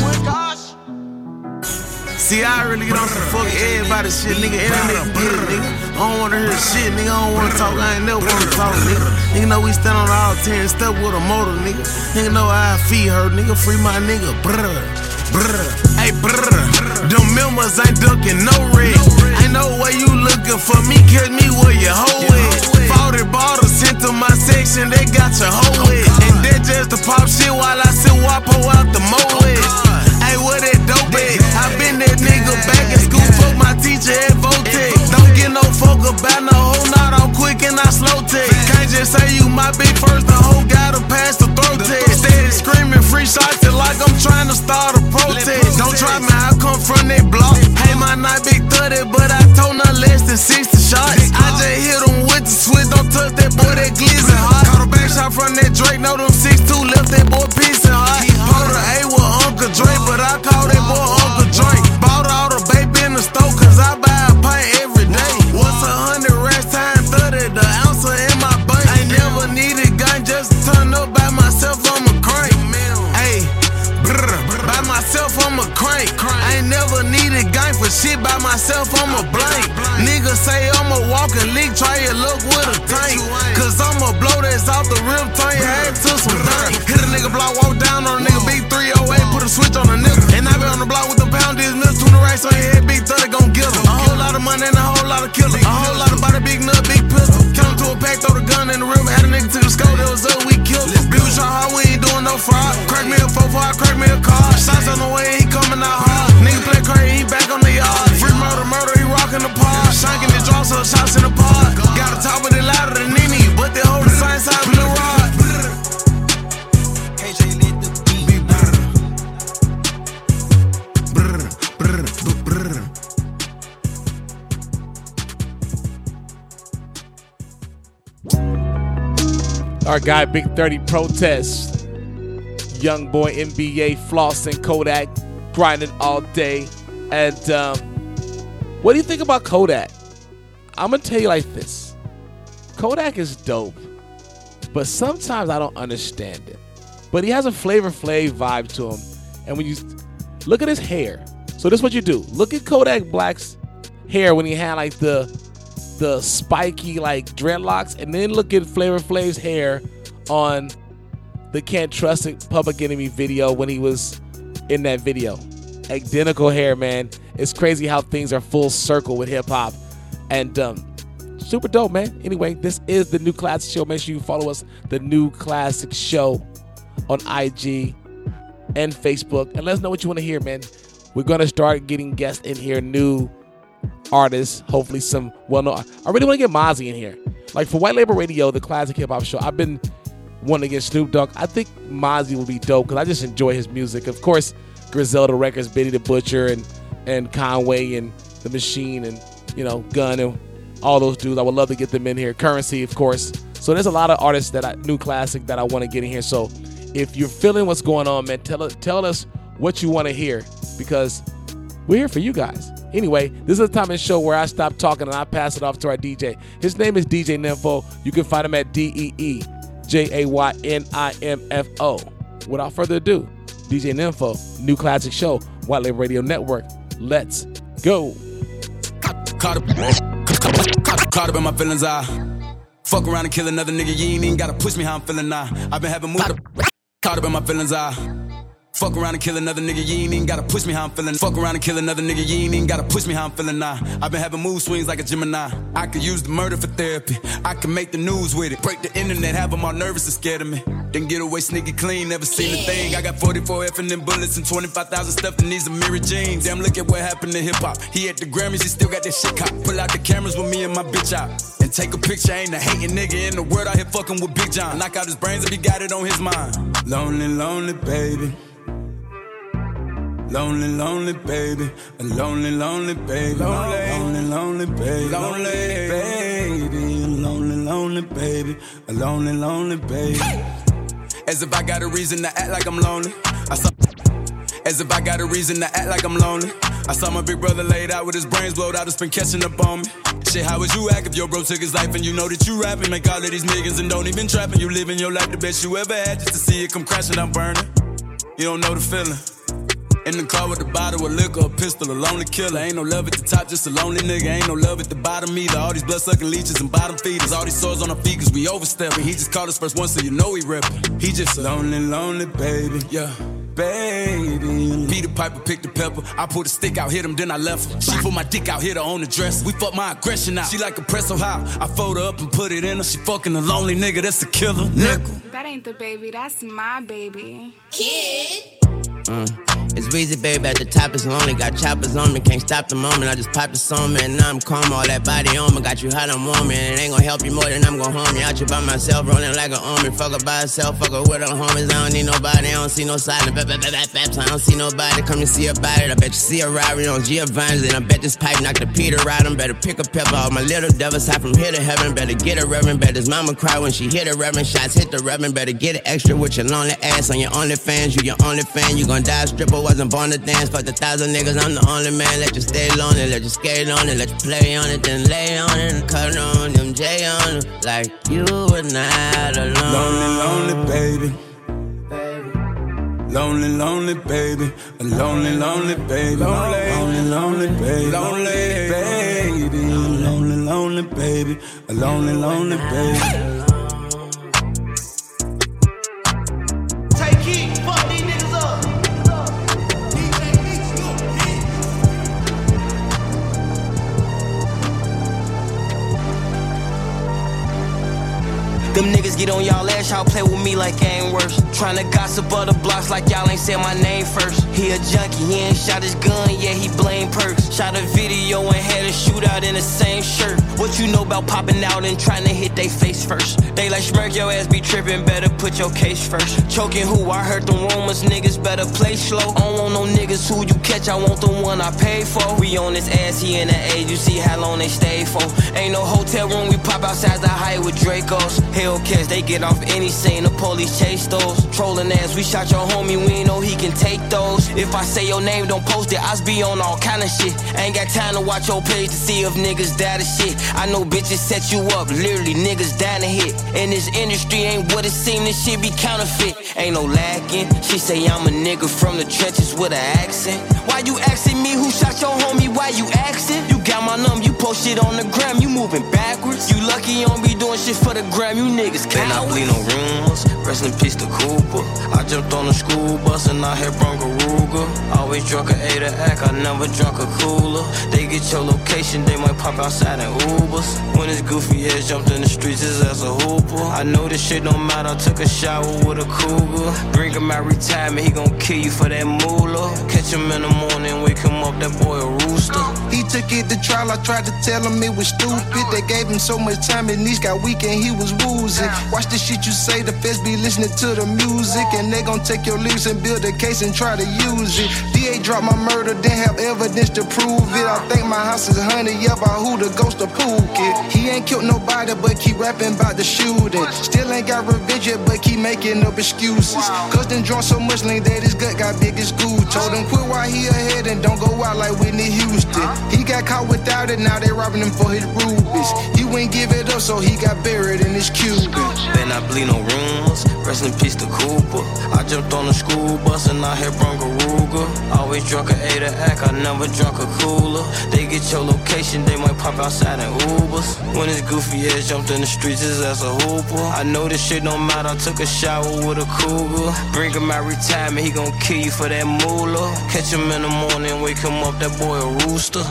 See, I really get on some fuck everybody shit, nigga. Every nigga get it, nigga. I don't wanna hear shit, nigga. I don't wanna talk. I ain't never wanna talk, nigga. Nigga know we stand on all ten step with a motor, nigga. Nigga know how I feed her, nigga. Free my nigga, brr, brr. Hey, brr. Them members ain't ducking no red. Ain't no way you looking for me, catch me where your hoe is. forty bottles sent to my section, they got your hoe with. And that just the pop shit while I sit Wapo out the moed. Hey, what that dope at? I been that nigga back in school, fuck my teacher at Votech. Don't get no fuck about no hoe, not on quick and I slow tech. Can't just say you my big first, the hoe gotta pass the throat test. Steady screaming free shots, it like I'm trying to start a protest. Don't try me, I come from that block. Hey, my not big thirty, but I told not less than sixty shots. I just hit him with the switch, don't touch that boy, that glizzy hot. Caught a back shot from that Drake, know them six two left that boy pissing hot. Hold her A with Uncle Drake, but I call that boy Uncle Drake. Bought all the baby in the store, cause I buy a pint every day. What's a hundred racks times thirty, the ounce in my bank. I ain't never needed gun, just turn up by myself, I'm a crank. Hey, brr, by myself, I'm a crank. I ain't never needed gang for shit, by myself, I'm a blank. Niggas say I'm a walking leak, try your luck with a tank. Cause I'm a blow that's off the rip, turn your head to some thing. Hit a nigga block, walk down on a nigga, big three oh eight, put a switch on a nigga. And I been on the block with the pound, this milk, tuna rice on your head, big thirty gon' get em. A whole lot of money and a whole lot of killers. A whole lot of body, big nut, big pistol. Come to a pack. they throw the gun in the river. Had a nigga to the scope, that was up, we killed him. We was trying hard, we ain't doing no fraud. Crack me a four four, I crack me a car. Shots on the way, he coming out hard. Nigga play crazy, he back on the yard. Free murder, murder, he rockin' the park. Shanking the draw, so shots in the park. Got a top of it louder than Nene, but they hold the same side of the rod. K J lit the beat. Brr, brr, brr, brr. Our guy Big thirty protests. Young boy N B A flossing, Kodak grinding all day. And um, what do you think about Kodak? I'm gonna tell you like this. Kodak is dope, but sometimes I don't understand it. But he has a Flavor Flav vibe to him. And when you look at his hair, so this is what you do. Look at Kodak Black's hair when he had like the the spiky like dreadlocks, and then look at Flavor Flav's hair on the Can't Trust It Public Enemy video when he was in that video. Identical hair, man. It's crazy how things are full circle with hip hop, and um, super dope, man. Anyway, this is the New Classic Show. Make sure you follow us, the New Classic Show, on I G and Facebook, and let us know what you want to hear, man. We're gonna start getting guests in here, new artists, hopefully some well-known. I really want to get Mozzie in here. Like for White Label Radio, the classic hip-hop show, I've been wanting to get Snoop Dogg. I think Mozzie will be dope because I just enjoy his music. Of course, Griselda Records, Benny the Butcher, and and Conway, and The Machine, and, you know, Gun, and all those dudes. I would love to get them in here. Currency, of course. So there's a lot of artists that I, new classic, that I want to get in here. So if you're feeling what's going on, man, tell, tell us what you want to hear, because we're here for you guys. Anyway, this is the time in the show where I stop talking and I pass it off to our D J. His name is D J Nympho. You can find him at D E E J A Y N I M F O. Without further ado, D J Nympho, New Classic Show, White Label Radio Network. Let's go. Caught up, caught, caught up in my feelings, I fuck around and kill another nigga. You ain't even gotta push me how I'm feeling now. I've been having moved up, caught up in my feelings, I fuck around and kill another nigga. You ain't even gotta push me how I'm feeling. Fuck around and kill another nigga. You ain't even gotta push me how I'm feeling now. I've been having mood swings like a Gemini. I could use the murder for therapy. I can make the news with it. Break the internet, have them all nervous and scared of me. Then get away sneaky clean, never seen a thing. I got forty-four F and them bullets and twenty-five thousand stuff in these mirror jeans. Damn, look at what happened to hip hop. He at the Grammys, he still got that shit cop. Pull out the cameras with me and my bitch out. And take a picture, ain't a hating nigga in the world out here fucking with Big John. Knock out his brains if he got it on his mind. Lonely, lonely baby. Lonely, lonely baby, a lonely, lonely baby, lonely, lonely, lonely baby, lonely baby, a lonely, lonely baby, a lonely, lonely baby. As if I got a reason to act like I'm lonely. I saw, as if I got a reason to act like I'm lonely. I saw my big brother laid out with his brains blowed out, it's been catching up on me. Shit, how would you act if your bro took his life and you know that you rapping? Make all of these niggas and don't even trapping. You living your life the best you ever had just to see it come crashing, I'm burning. You don't know the feeling. In the car with a bottle of liquor, a pistol, a lonely killer. Ain't no love at the top, just a lonely nigga. Ain't no love at the bottom either. All these blood-sucking leeches and bottom feeders. All these sores on our feet cause we overstepping. He just called us first one so you know he reppin'. He just a lonely, lonely baby. Yeah, baby. Peter Piper picked the pepper. I pulled a stick out, hit him, then I left her. She put my dick out, hit her on the dresser. We fuck my aggression out. She like a press so high. I fold her up and put it in her. She fucking a lonely nigga, that's a killer. Nickel. That ain't the baby, that's my baby. Kid. Mm. It's Weezy, baby, at the top is lonely. Got choppers on me, can't stop the moment. I just popped the song, man, now I'm calm. All that body on me, got you hot, I'm warm, and it ain't gonna help you more than I'm gonna harm you. Out you by myself, rolling like an army. Fuck her by herself, fuck her with her homies. I don't need nobody, I don't see no silence. Bap, bap, bap, bap, bap. I don't see nobody, come to see about it. I bet you see a Rari on Giovanni's, and I bet this pipe knocked the Peter out. I'm better pick a pepper. All my little devils high from here to heaven. Better get a reverend, bet his mama cry when she hit a reverend. Shots hit the reverend, better get it extra with your lonely ass on your only fans. You your only fan, you gon' die a stripper, wasn't born to dance. Fuck the thousand niggas, I'm the only man. Let you stay lonely, let you skate on it, let you play on it, then lay on it and cut on them J on it. Like you were not alone. Lonely, lonely baby. Lonely, lonely baby. A lonely, lonely baby. Lonely, lonely, lonely baby. Lonely baby. Lonely, lonely baby. A lonely, lonely baby. Take heat, fuck these niggas up. Them niggas get on y'all ass, y'all play with me like I ain't worse. Tryna gossip other blocks like y'all ain't said my name first. He a junkie, he ain't shot his gun, yeah, he blame perks. Shot a video and had a shootout in the same shirt. What you know about popping out and trying to hit they face first? They like smirk your ass be trippin', better put your case first. Choking who? I heard the rumors, niggas better play slow. I don't want no niggas who you catch, I want the one I pay for. We on this ass, he in the age, you see how long they stay for. Ain't no hotel room, we pop outside the height with Dracos. Hellcats, they get off any scene, the police chase those. Trolling ass, we shot your homie, we ain't know he can take those. If I say your name, don't post it, I be on all kind of shit. Ain't got time to watch your page to see if niggas die to shit. I know bitches set you up, literally niggas dying to hit. And this industry ain't what it seem, this shit be counterfeit. Ain't no lacking, she say I'm a nigga from the trenches with an accent. Why you asking me who shot your homie, why you asking? You got my number, you post shit on the gram, you moving backwards. You lucky you don't be doing shit for the gram, you niggas cowards. Better not bleed no rumors, rest in peace to Cooper. I jumped on the school bus and I hit Bronco Ruger. Always drunk a A to act, I never drunk a cooler. They get your location, they might pop outside in Ubers. When his goofy ass jumped in the streets, his ass a hooper. I know this shit don't matter, I took a shower with a cougar. Bring him out retirement, he gon' kill you for that moolah. Catch him in the morning, wake him up, that boy a rooster. He took it to trial, I tried to tell him it was stupid. They gave him so much time, his knees got weak and he was woozy. Watch the shit you say, the feds be listening to the music. And they gon' take your lyrics and build a case and try to use it. D A dropped my murder, didn't have evidence to prove it. I think my house is haunted, yeah, by who the ghost of Pookie. He ain't killed nobody, but keep rapping about the shooting. Still ain't got revenge yet, but keep making up excuses. Cause then drunk so much lean that his gut got big as school. Told him quit while he ahead and don't go out like Whitney Houston. He got caught without it, now they robbing him for his rubies. He wouldn't give it up, so he got buried in his Cuban. Better not bleed no rumors, rest in peace to Cooper. I jumped on the school bus and I hit Bronco Ruger. Always drunk a A to act, I never drunk a cooler. They get your location, they might pop outside in Ubers. When his goofy ass jumped in the streets, his ass a hooper. I know this shit don't matter, I took a shower with a cougar. Bring him out retirement, he gon' kill you for that moolah. Catch him in the morning, wake him up, that boy a rooster.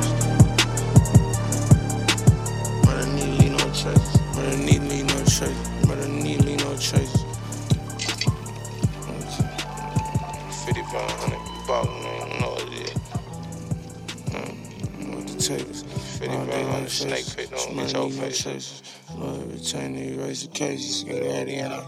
Murder need leave no trace. Murder need leave no trace. Murder need leave no trace. fifty-five hundred bottle, man, know it is. Mm, what to take us? fifty-five hundred snake pit, don't get your face. Lord, return the erase the cases. Get out of here.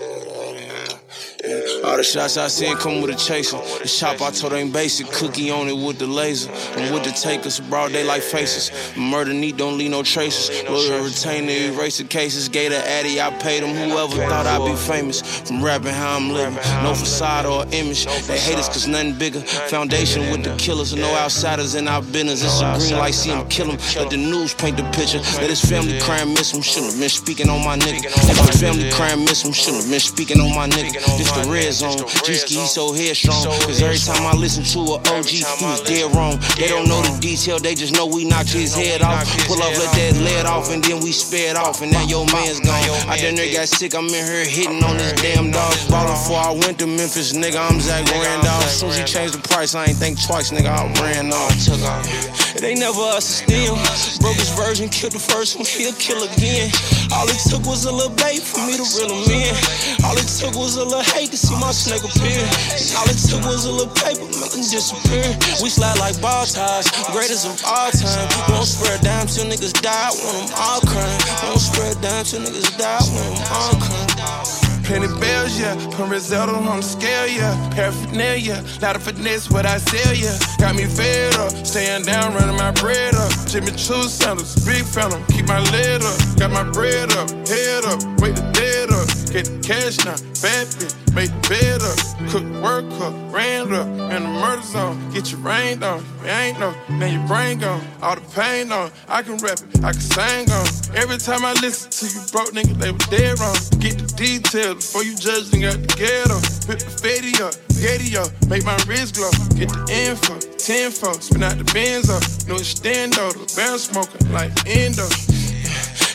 All the shots I seen come with a chaser. The shop I told ain't basic. Cookie on it with the laser. And with the takers, broad daylight faces. Murder need don't leave no traces. Lawyer retain the erase the cases. Gator Addy, I paid them. Whoever thought I'd be famous from rapping how I'm living. No facade or image. They hate us cause nothing bigger. Foundation with the killers. No outsiders in our business. It's a green light, see him kill him. Let the news paint the picture. Let his family crime miss him. Shouldn't have been speaking on my nigga. If my family crime miss him. Shouldn't have been speaking on my nigga. This the red zone. G-Ski, he so headstrong. Cause every time I listen to a O G, he was dead wrong. They don't know the detail, they just know we knocked his head off. Pull up, let that lead off, and then we sped off. And now your man's gone. I done there got sick, I'm in here hitting on this damn dog. Ballin' before I went to Memphis, nigga, I'm Zach Randolph. As soon as he changed the price, I ain't think twice, nigga, I ran off. It ain't never us to steal. Broke his version, killed the first one, he'll kill again. All it took was a little bait for me to reel him in. All it took was a little hate to see my snake appear. All it took was a little paper, make him disappear. We slide like ball ties, greatest of all time. Won't spread down till niggas die, want them all crying. Won't spread down till niggas die, want them all crying. Penny bells, yeah. Put Risotto on the scale, yeah. Paraphernalia, lot of finesse, what I sell, yeah. Got me fed up, staying down, running my bread up. Jimmy Choo sandals, big phantom, keep my lid up. Got my bread up, head up, wait the dead up. Get the cash now, bad bitch, make the bed up. Cook work up, ran up, in the murder zone. Get your rain on, you ain't no, then your brain gone. All the pain on, I can rap it, I can sing on. Every time I listen to you broke niggas, they were dead wrong. Get the details before you judge, then got the ghetto. Whip the fatty up, getty up, make my wrist glow. Get the info, tenfold, spin out the Benz up. No extendo, the barrel smoking like endo.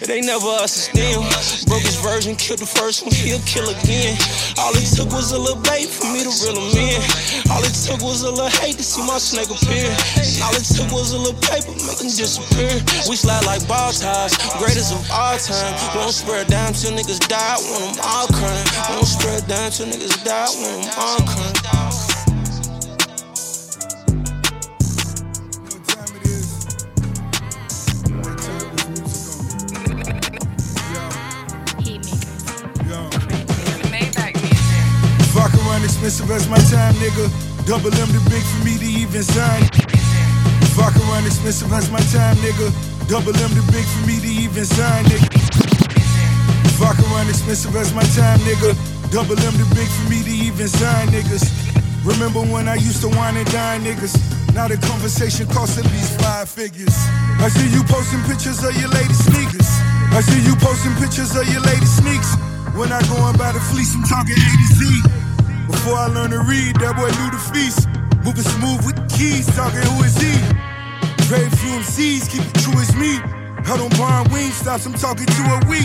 It ain't never us, it's them. Broke his version, killed the first one, he'll kill again. All it took was a little bait for me to reel him in. All it took was a little hate to see my snake appear. And all it took was a little paper, make him disappear. We slide like ball ties, greatest of all time. Won't spread down till niggas die, want them all crying. Won't spread down till niggas die, want them all crying. Fuck around expensive as my time, nigga. Double M too big for me to even sign. Fuck around expensive as my time, nigga. Double M too big for me to even sign, nigga. Fuck around expensive as my time, nigga. Double M too big for me to even sign, niggas. Remember when I used to wine and dine, niggas? Now the conversation costs at least five figures. I see you posting pictures of your lady sneakers. I see you posting pictures of your lady sneaks. When I go and buy the fleece, I'm talking A to Z. Before I learned to read, that boy knew the feast. Moving smooth with the keys, talking who is he? Trade few M Cs, keep it true as me. I don't bond wing stops, I'm talking to a week.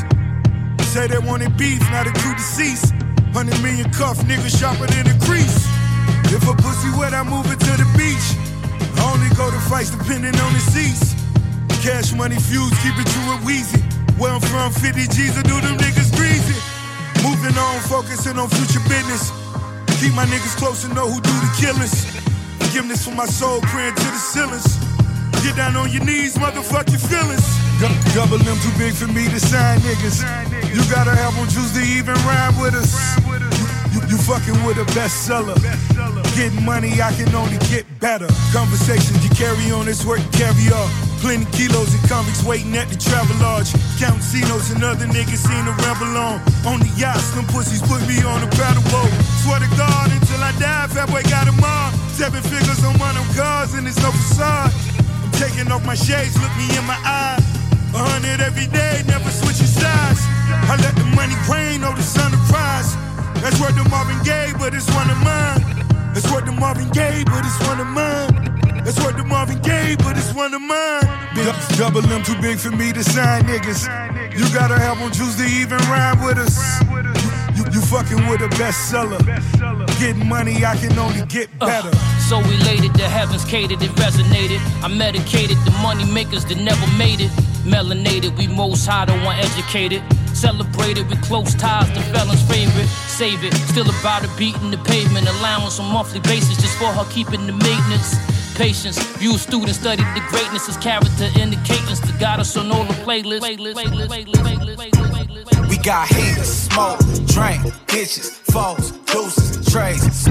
Say they wanted beef, now the crew deceased. Hundred million cuff, niggas sharper than a crease. If a pussy wet, I move it to the beach. I only go to fights depending on the seats. Cash money fuse, keep it true and Weezy. Where I'm from, fifty G's, I do them niggas greasy. Moving on, focusing on future business. Keep my niggas close and know who do the killings. Forgiveness for my soul, praying to the ceilings. Get down on your knees, motherfuck your feelings. D- double M too big for me to sign niggas. You gotta have on juice to even rhyme with us. You, you, you fucking with a bestseller. Getting money, I can only get better. Conversations you carry on, it's worth caviar. Plenty kilos and convicts waiting at the travel lodge. Counting Cinos and other niggas seen to ramble on. On the yachts, them pussies put me on a paddle boat. Swear to God, until I die, Fat Boy got them all. Seven figures on one of them cars and it's no facade. I'm taking off my shades, look me in my eye. A hundred every day, never switching sides. I let the money rain, oh the sun to rise. That's worth the Marvin Gaye, but it's one of mine. That's worth the Marvin Gaye, but it's one of mine. That's worth the Marvin Gaye, but it's one of mine. Big double M too big for me to sign niggas. You gotta have on juice to even rhyme with us. You, you, you fucking with a bestseller. Getting money, I can only get better. Uh, so elated, the heavens catered, it resonated. I medicated the money makers that never made it. Melanated, we most high, the one educated. Celebrated with close ties, the felon's favorite. Save it, still about it, beating the pavement. Allowance on monthly basis just for her keeping the maintenance. Patience, view students, studied the greatness as character indicators to guide us on all the playlists. We got heat, smoke, drink, bitches, foes, deuces, trays.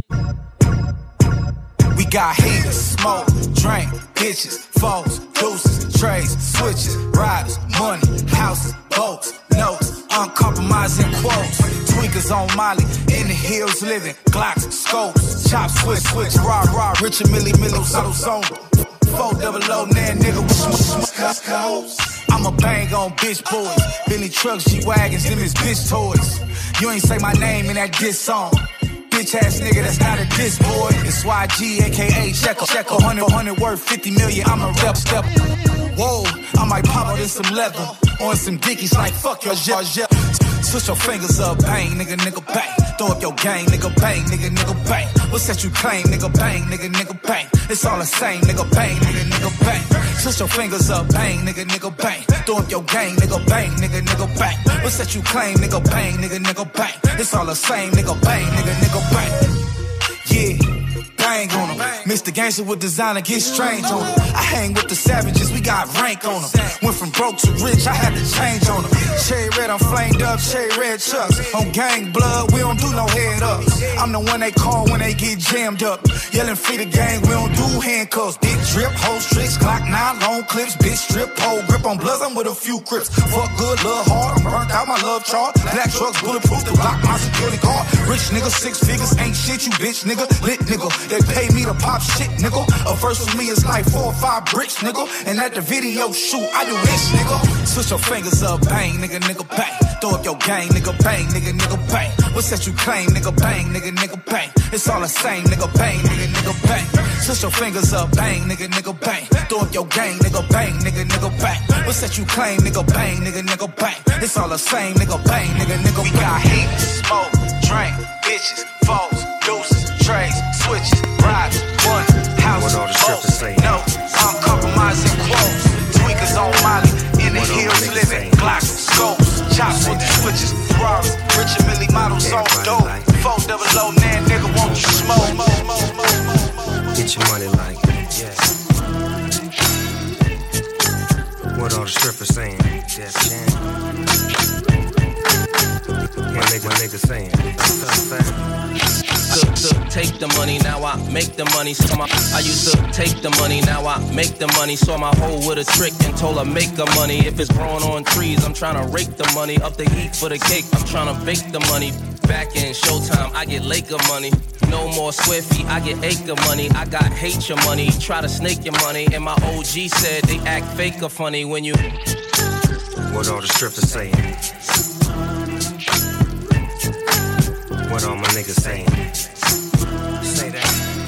We got heat, smoke, drink, bitches, foes, deuces, trays, switches, riders, money, houses, boats, notes, uncompromising quotes. Tweakers on Molly, in the hills living, Glocks, scopes, chop, switch, switch, raw, raw, rich and milli, milli, subtle zone. Four double O, nan, nigga, I'ma bang on bitch boys. Billy trucks, G-Wagons, them is bitch toys. You ain't say my name in that diss song. Bitch ass nigga, that's not a diss boy. It's Y G, aka Checo. Checo, hundred, hundred worth fifty million. I'm a rep step. Whoa, I might pop out in some leather. On some dickies like fuck your jet. Switch your fingers up, bang, nigga, nigga, bang. Throw up your gang, nigga, bang, nigga, nigga, bang. What's that you claim, nigga, bang, nigga, nigga, bang. It's all the same, nigga, bang, nigga, nigga, bang. Switch your fingers up, bang, nigga, nigga, bang. Throw up your gang, nigga, bang, nigga, nigga, bang. What's that you claim, nigga, bang, nigga, nigga, bang. It's all the same, nigga, bang, nigga, nigga, bang. Yeah, bang on them. Mister Gangster with designer, get strange on them. I hang with the savages, we got rank on them. Went from broke to rich, I had to change on them. Cherry red, I'm flamed up, cherry red chucks. On gang blood, we don't do no head ups. I'm the one they call when they get jammed up. Yelling free the gang, we don't do handcuffs. Big drip, hoes, tricks, Glock nine, long clips. Bitch strip, pole grip on bloods, I'm with a few crips. Fuck good, love hard, I'm burnt out my love chart. Black trucks, bulletproof, to block my security guard. Rich nigga, six figures, ain't shit, you bitch nigga. Lit nigga, they pay me to pop shit nigga. A verse with me is like four or five bricks nigga. And at the video shoot, I do this nigga. Switch your fingers up, bang, nigga, nigga, bang. Throw up your gang, nigga, bang, nigga, nigga, bang. What's that you claim, nigga, bang, nigga, nigga, bang. It's all the same, nigga, bang, nigga, nigga, bang. Switch your fingers up, bang, nigga, nigga, bang. Throw up your gang, nigga, bang, nigga, nigga, bang. What's that you claim, nigga, bang, nigga, nigga, bang. It's all the same, nigga, bang, nigga, nigga, bang. We got heat, smoke, drink, bitches, foes, deuces, trays, switches, rides, one, house, what all the strippers say? No, uncompromising quotes. Tweakers on Molly, in the hills living, Glocks, scopes, chops with the switches, Ferraris, rich and Millie models on dope. Four double O, nan, nigga, won't you smoke? Get your money like, yeah. What all the strippers saying? Def Jam. What nigga, what nigga saying? Took, took, take the money, now I make the money. So my, I used to take the money, now I make the money. Saw my hoe with a trick and told her make the money. If it's growing on trees, I'm trying to rake the money. Up the heat for the cake, I'm trying to bake the money. Back in Showtime, I get Laker money. No more square feet, I get acre money. I got hate your money, try to snake your money. And my O G said they act fake or funny when you. What all the strippers saying? What all my niggas saying? Say that.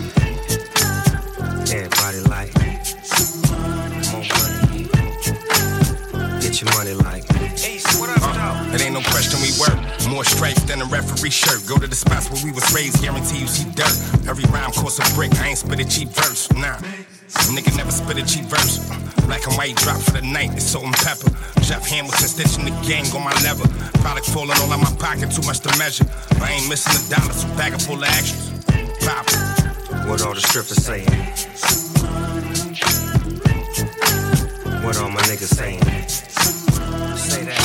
Everybody like more money. Get your money like. Uh, it ain't no question we work. More stripes than a referee shirt. Go to the spots where we was raised, guarantee you see dirt. Every rhyme costs a brick, I ain't spit a cheap verse. Nah, nigga never spit a cheap verse. Black and white drop for the night, it's salt and pepper. Jeff Hamilton stitching the gang on my lever. Product falling all out my pocket, too much to measure. I ain't missing a dollar, so bag it full of extras. Pop. What all the strippers saying? What all my niggas saying? Say that.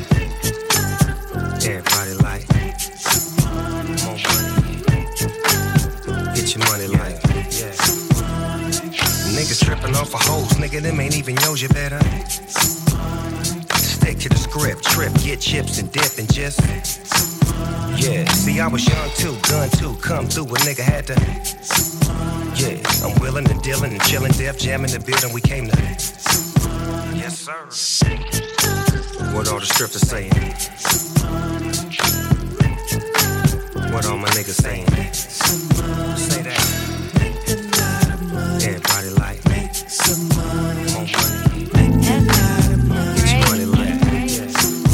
Everybody like more money. Get your money like, yeah. Niggas tripping off of hoes, nigga, them ain't even yours, you better stick to the script, trip, get chips and dip and just, yeah. See, I was young too, gun too, come through, a nigga had to, yeah. I'm willing and dealing and chilling, Def Jam in the building, we came to, yes sir. What all the strippers saying? What all my niggas saying? Say that. Everybody like make some money. More money. Get your money like. Yeah.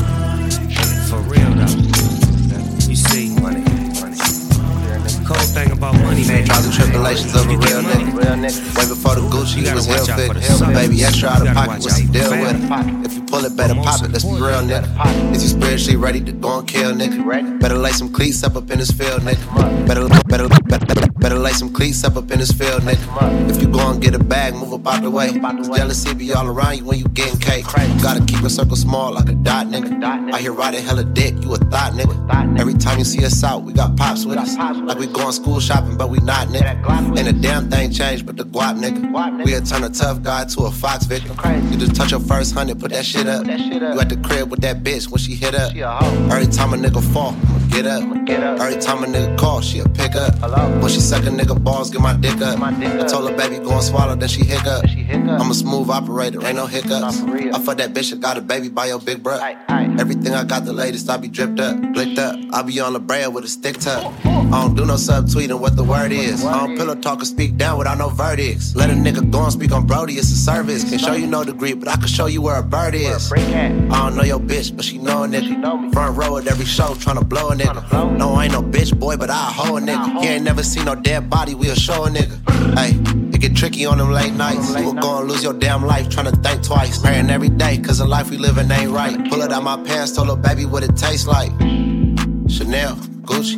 For real though. You see, money, money. Cold thing about money, man. Trials and tribulations of a real nigga. Real nigga. Way before the Gucci, he was hell fit. Baby, extra out of pocket, what's the deal with it? If you pull it, better pop it, let's be real, nigga. Is you spiritually ready to go and kill, nigga? Better lay some cleats up up in this field, nigga. Better, better, better, better lay some cleats up up in this field, nigga. If you go and get a bag, move up out the way. Jealousy be all around you when you getting cake. Gotta keep a circle small like a dot, nigga. I hear riding hella dick, you a thought, nigga. Every time you see us out, we got pops with us. Like we going school shopping, but we not, nigga. Ain't a damn thing changed but the guap, nigga. We'll turn a tough guy to a fox victim. You just touch your first hundred, put that shit up. You at the crib with that bitch when she hit up. Every time a nigga fall, I'ma get up. Every time a nigga call, she'll pick up. When she suck a nigga balls, get my dick up. I told her baby go and swallow, then she hiccup. I'm a smooth operator, ain't no hiccups. I fuck that bitch, I got a baby by your big bruh. Everything I got the latest, I be dripped up, blicked up. I be on the braille with a stick tuck. I don't do no subtweeting what the word is. I don't pillow talk or speak down without no verdicts. Let a nigga go and speak on Brody, it's a service. Can't show you no degree, but I can show you where a bird is. I don't know your bitch, but she know a nigga. Front row at every show, tryna blow a nigga. No, I ain't no bitch boy, but I hoe a nigga. You ain't never seen no dead body, we'll show a nigga. Hey, it get tricky on them late nights. You will go and lose your damn life, tryna think twice. Praying every day, cause the life we living ain't right. Pull it out my pants, told her baby what it tastes like. Chanel, Gucci,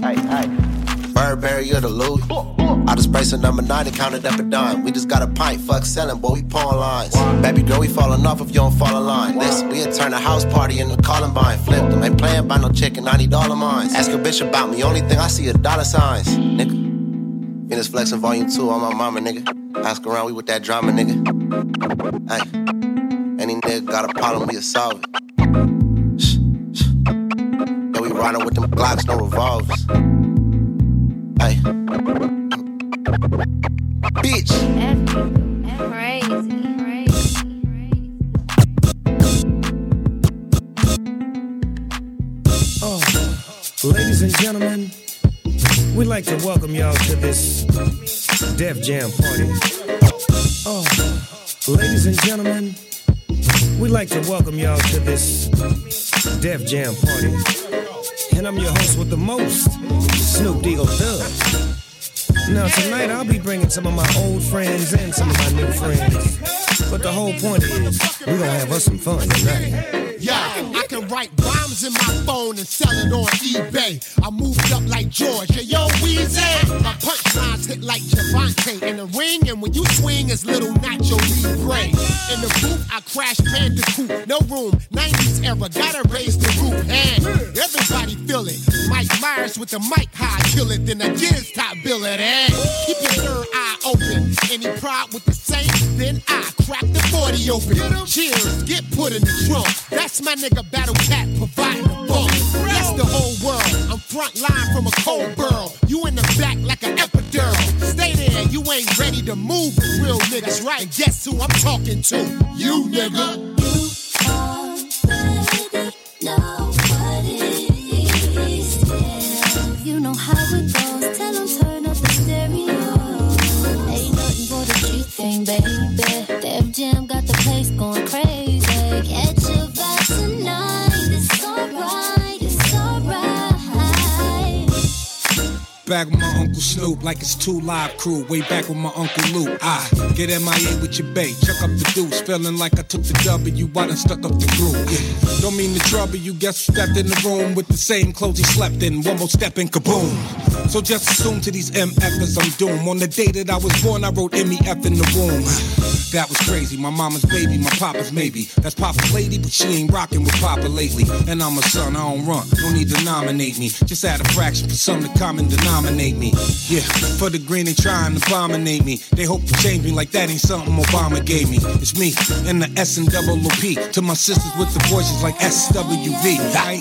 Burberry or the Louis. I just priced a number nine and counted up a dime. We just got a pint, fuck selling, boy, we pawn lines. Baby girl, we falling off if you don't fall in line. Listen, we'll turn a house party into Columbine. Flip them, ain't playing by no chicken, ninety dollar mines. Ask a bitch about me, only thing I see is dollar signs. Nigga, Venus Flexing Volume two on my mama, nigga. Ask around, we with that drama, nigga. Hey, any nigga got a problem, we'll solve it. Shh, shh. Yeah, we riding with them Glocks, no revolvers. Hey, bitch. Crazy. Oh, ladies and gentlemen, we'd like like to welcome y'all to this Def Jam party. Oh, ladies and gentlemen, we'd like to welcome y'all to this Def Jam party. And I'm your host with the most, Snoop Deagle Thug. Now tonight I'll be bringing some of my old friends and some of my new friends. But the whole point is, we're gonna have us some fun tonight. Yeah, I can write rhymes in my phone and sell it on eBay. I moved up like George, yeah, yo, Weezy. My punchlines hit like Javante in the ring, and when you swing, it's little Nacho Libre. In the booth, I crash Bandicoot, no room, nineties era, gotta raise the roof, and everybody feel it. Mike Myers with the mic high, kill it, then the Giz top bill it, and keep your third eye open. Any pride with the Saints, then I crack the forty open. Cheers, get put in the trunk. That's my nigga Battle Cat providing the funk. That's the whole world. I'm front line from a cold burl. You in the back like an epidural. Stay there, you ain't ready to move with real niggas, right? And guess who I'm talking to? You, nigga. You already know what it is. Yeah. You know how it goes. Tell them turn up the stereo. Ain't nothing but a G thing, baby. Def Jam got the place going crazy. Catch your vibe tonight. It's alright, it's alright. Back with my Uncle Snoop like it's two live crew. Way back with my Uncle Luke. I get M I A with your bae. Chuck up the deuce. Feeling like I took the W. I done stuck up the groove. Yeah. Don't mean to trouble you. Guess who stepped in the room with the same clothes he slept in. One more step and kaboom. So just assume to these M F'ers I'm doomed. On the day that I was born, I wrote M E F in the womb. That was crazy. My mama's baby, my papa's maybe. That's Papa's lady, but she ain't rocking with Papa lately. And I'm a son, I don't run. Don't need to nominate me. Just add a fraction for something to common denominate me. Yeah, for the green they trying to abominate me. They hope to change me like that ain't something Obama gave me. It's me and the S and double O P. To my sisters with the voices like S W V. Right?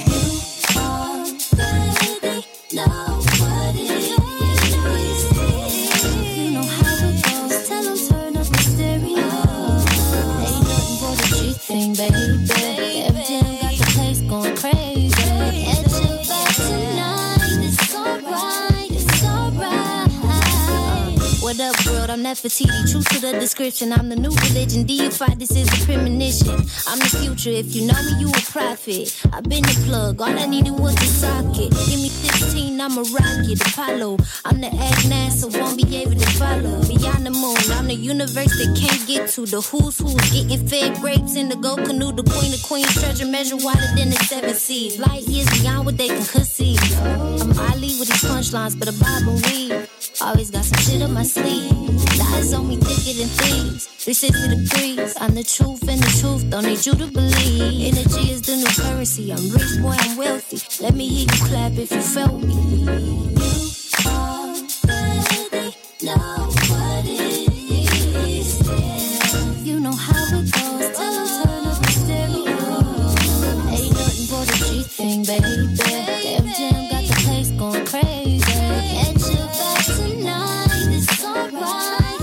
Baby, Def Jam got the place going crazy. Catch your vibe tonight. It's alright, it's alright. What up, world? I'm Nefertiti. True to the description. I'm the new religion. Deified, this is a premonition. I'm the future. If you know me, you a prophet. I've been the plug. All I needed was a socket. Give me fifteen, I'm a rocket. Apollo. I'm the Agnes, so won't be able to follow. Beyond the moon, I'm the universe that can't get to. The who's who's getting fed grapes in the gold canoe. The queen of queens, treasure measure wider than the seven seas. Light years beyond what they can conceive. I'm Ali with these punchlines, but a Bible weed. Always got some shit up my sleeve. Lies on me thicker than thieves. three sixty degrees. I'm the truth and the truth. Don't need you to believe. Energy is the new currency. I'm rich, boy, I'm wealthy. Let me hear you clap if you felt me. You already know what it is. Yeah. You know how it goes. Tell them turn up the stereo. Ain't nothing but a G thing, baby. Def Jam got the place going crazy. Catch your vibe tonight. It's alright,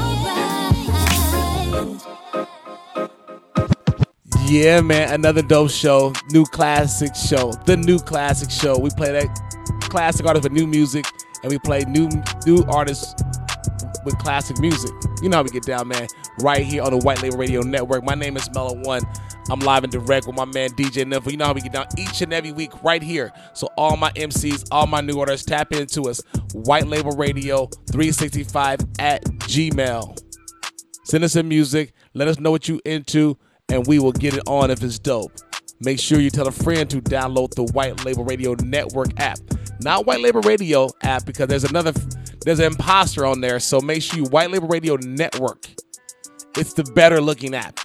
it's alright. Yeah, man, another dope show, new classic show, the new classic show. We play that classic artists with new music, and we play new new artists with classic music. You know how we get down, man, right here on the White Label Radio Network. My name is Mellow One. I'm live and direct with my man D J Nympho. You know how we get down each and every week right here. So all my M Cs, all my new artists, tap into us. White Label Radio three sixty-five at Gmail. Send us some music. Let us know what you into, and we will get it on if it's dope. Make sure you tell a friend to download the White Label Radio Network app. Not White Label Radio app, because there's another, there's an imposter on there. So make sure you White Label Radio Network. It's the better looking app.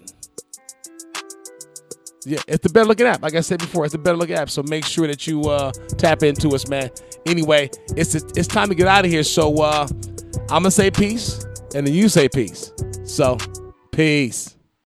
Yeah, it's the better looking app. Like I said before, it's the better looking app. So make sure that you uh, tap into us, man. Anyway, it's it's time to get out of here. So uh, I'm going to say peace, and then you say peace. So, peace.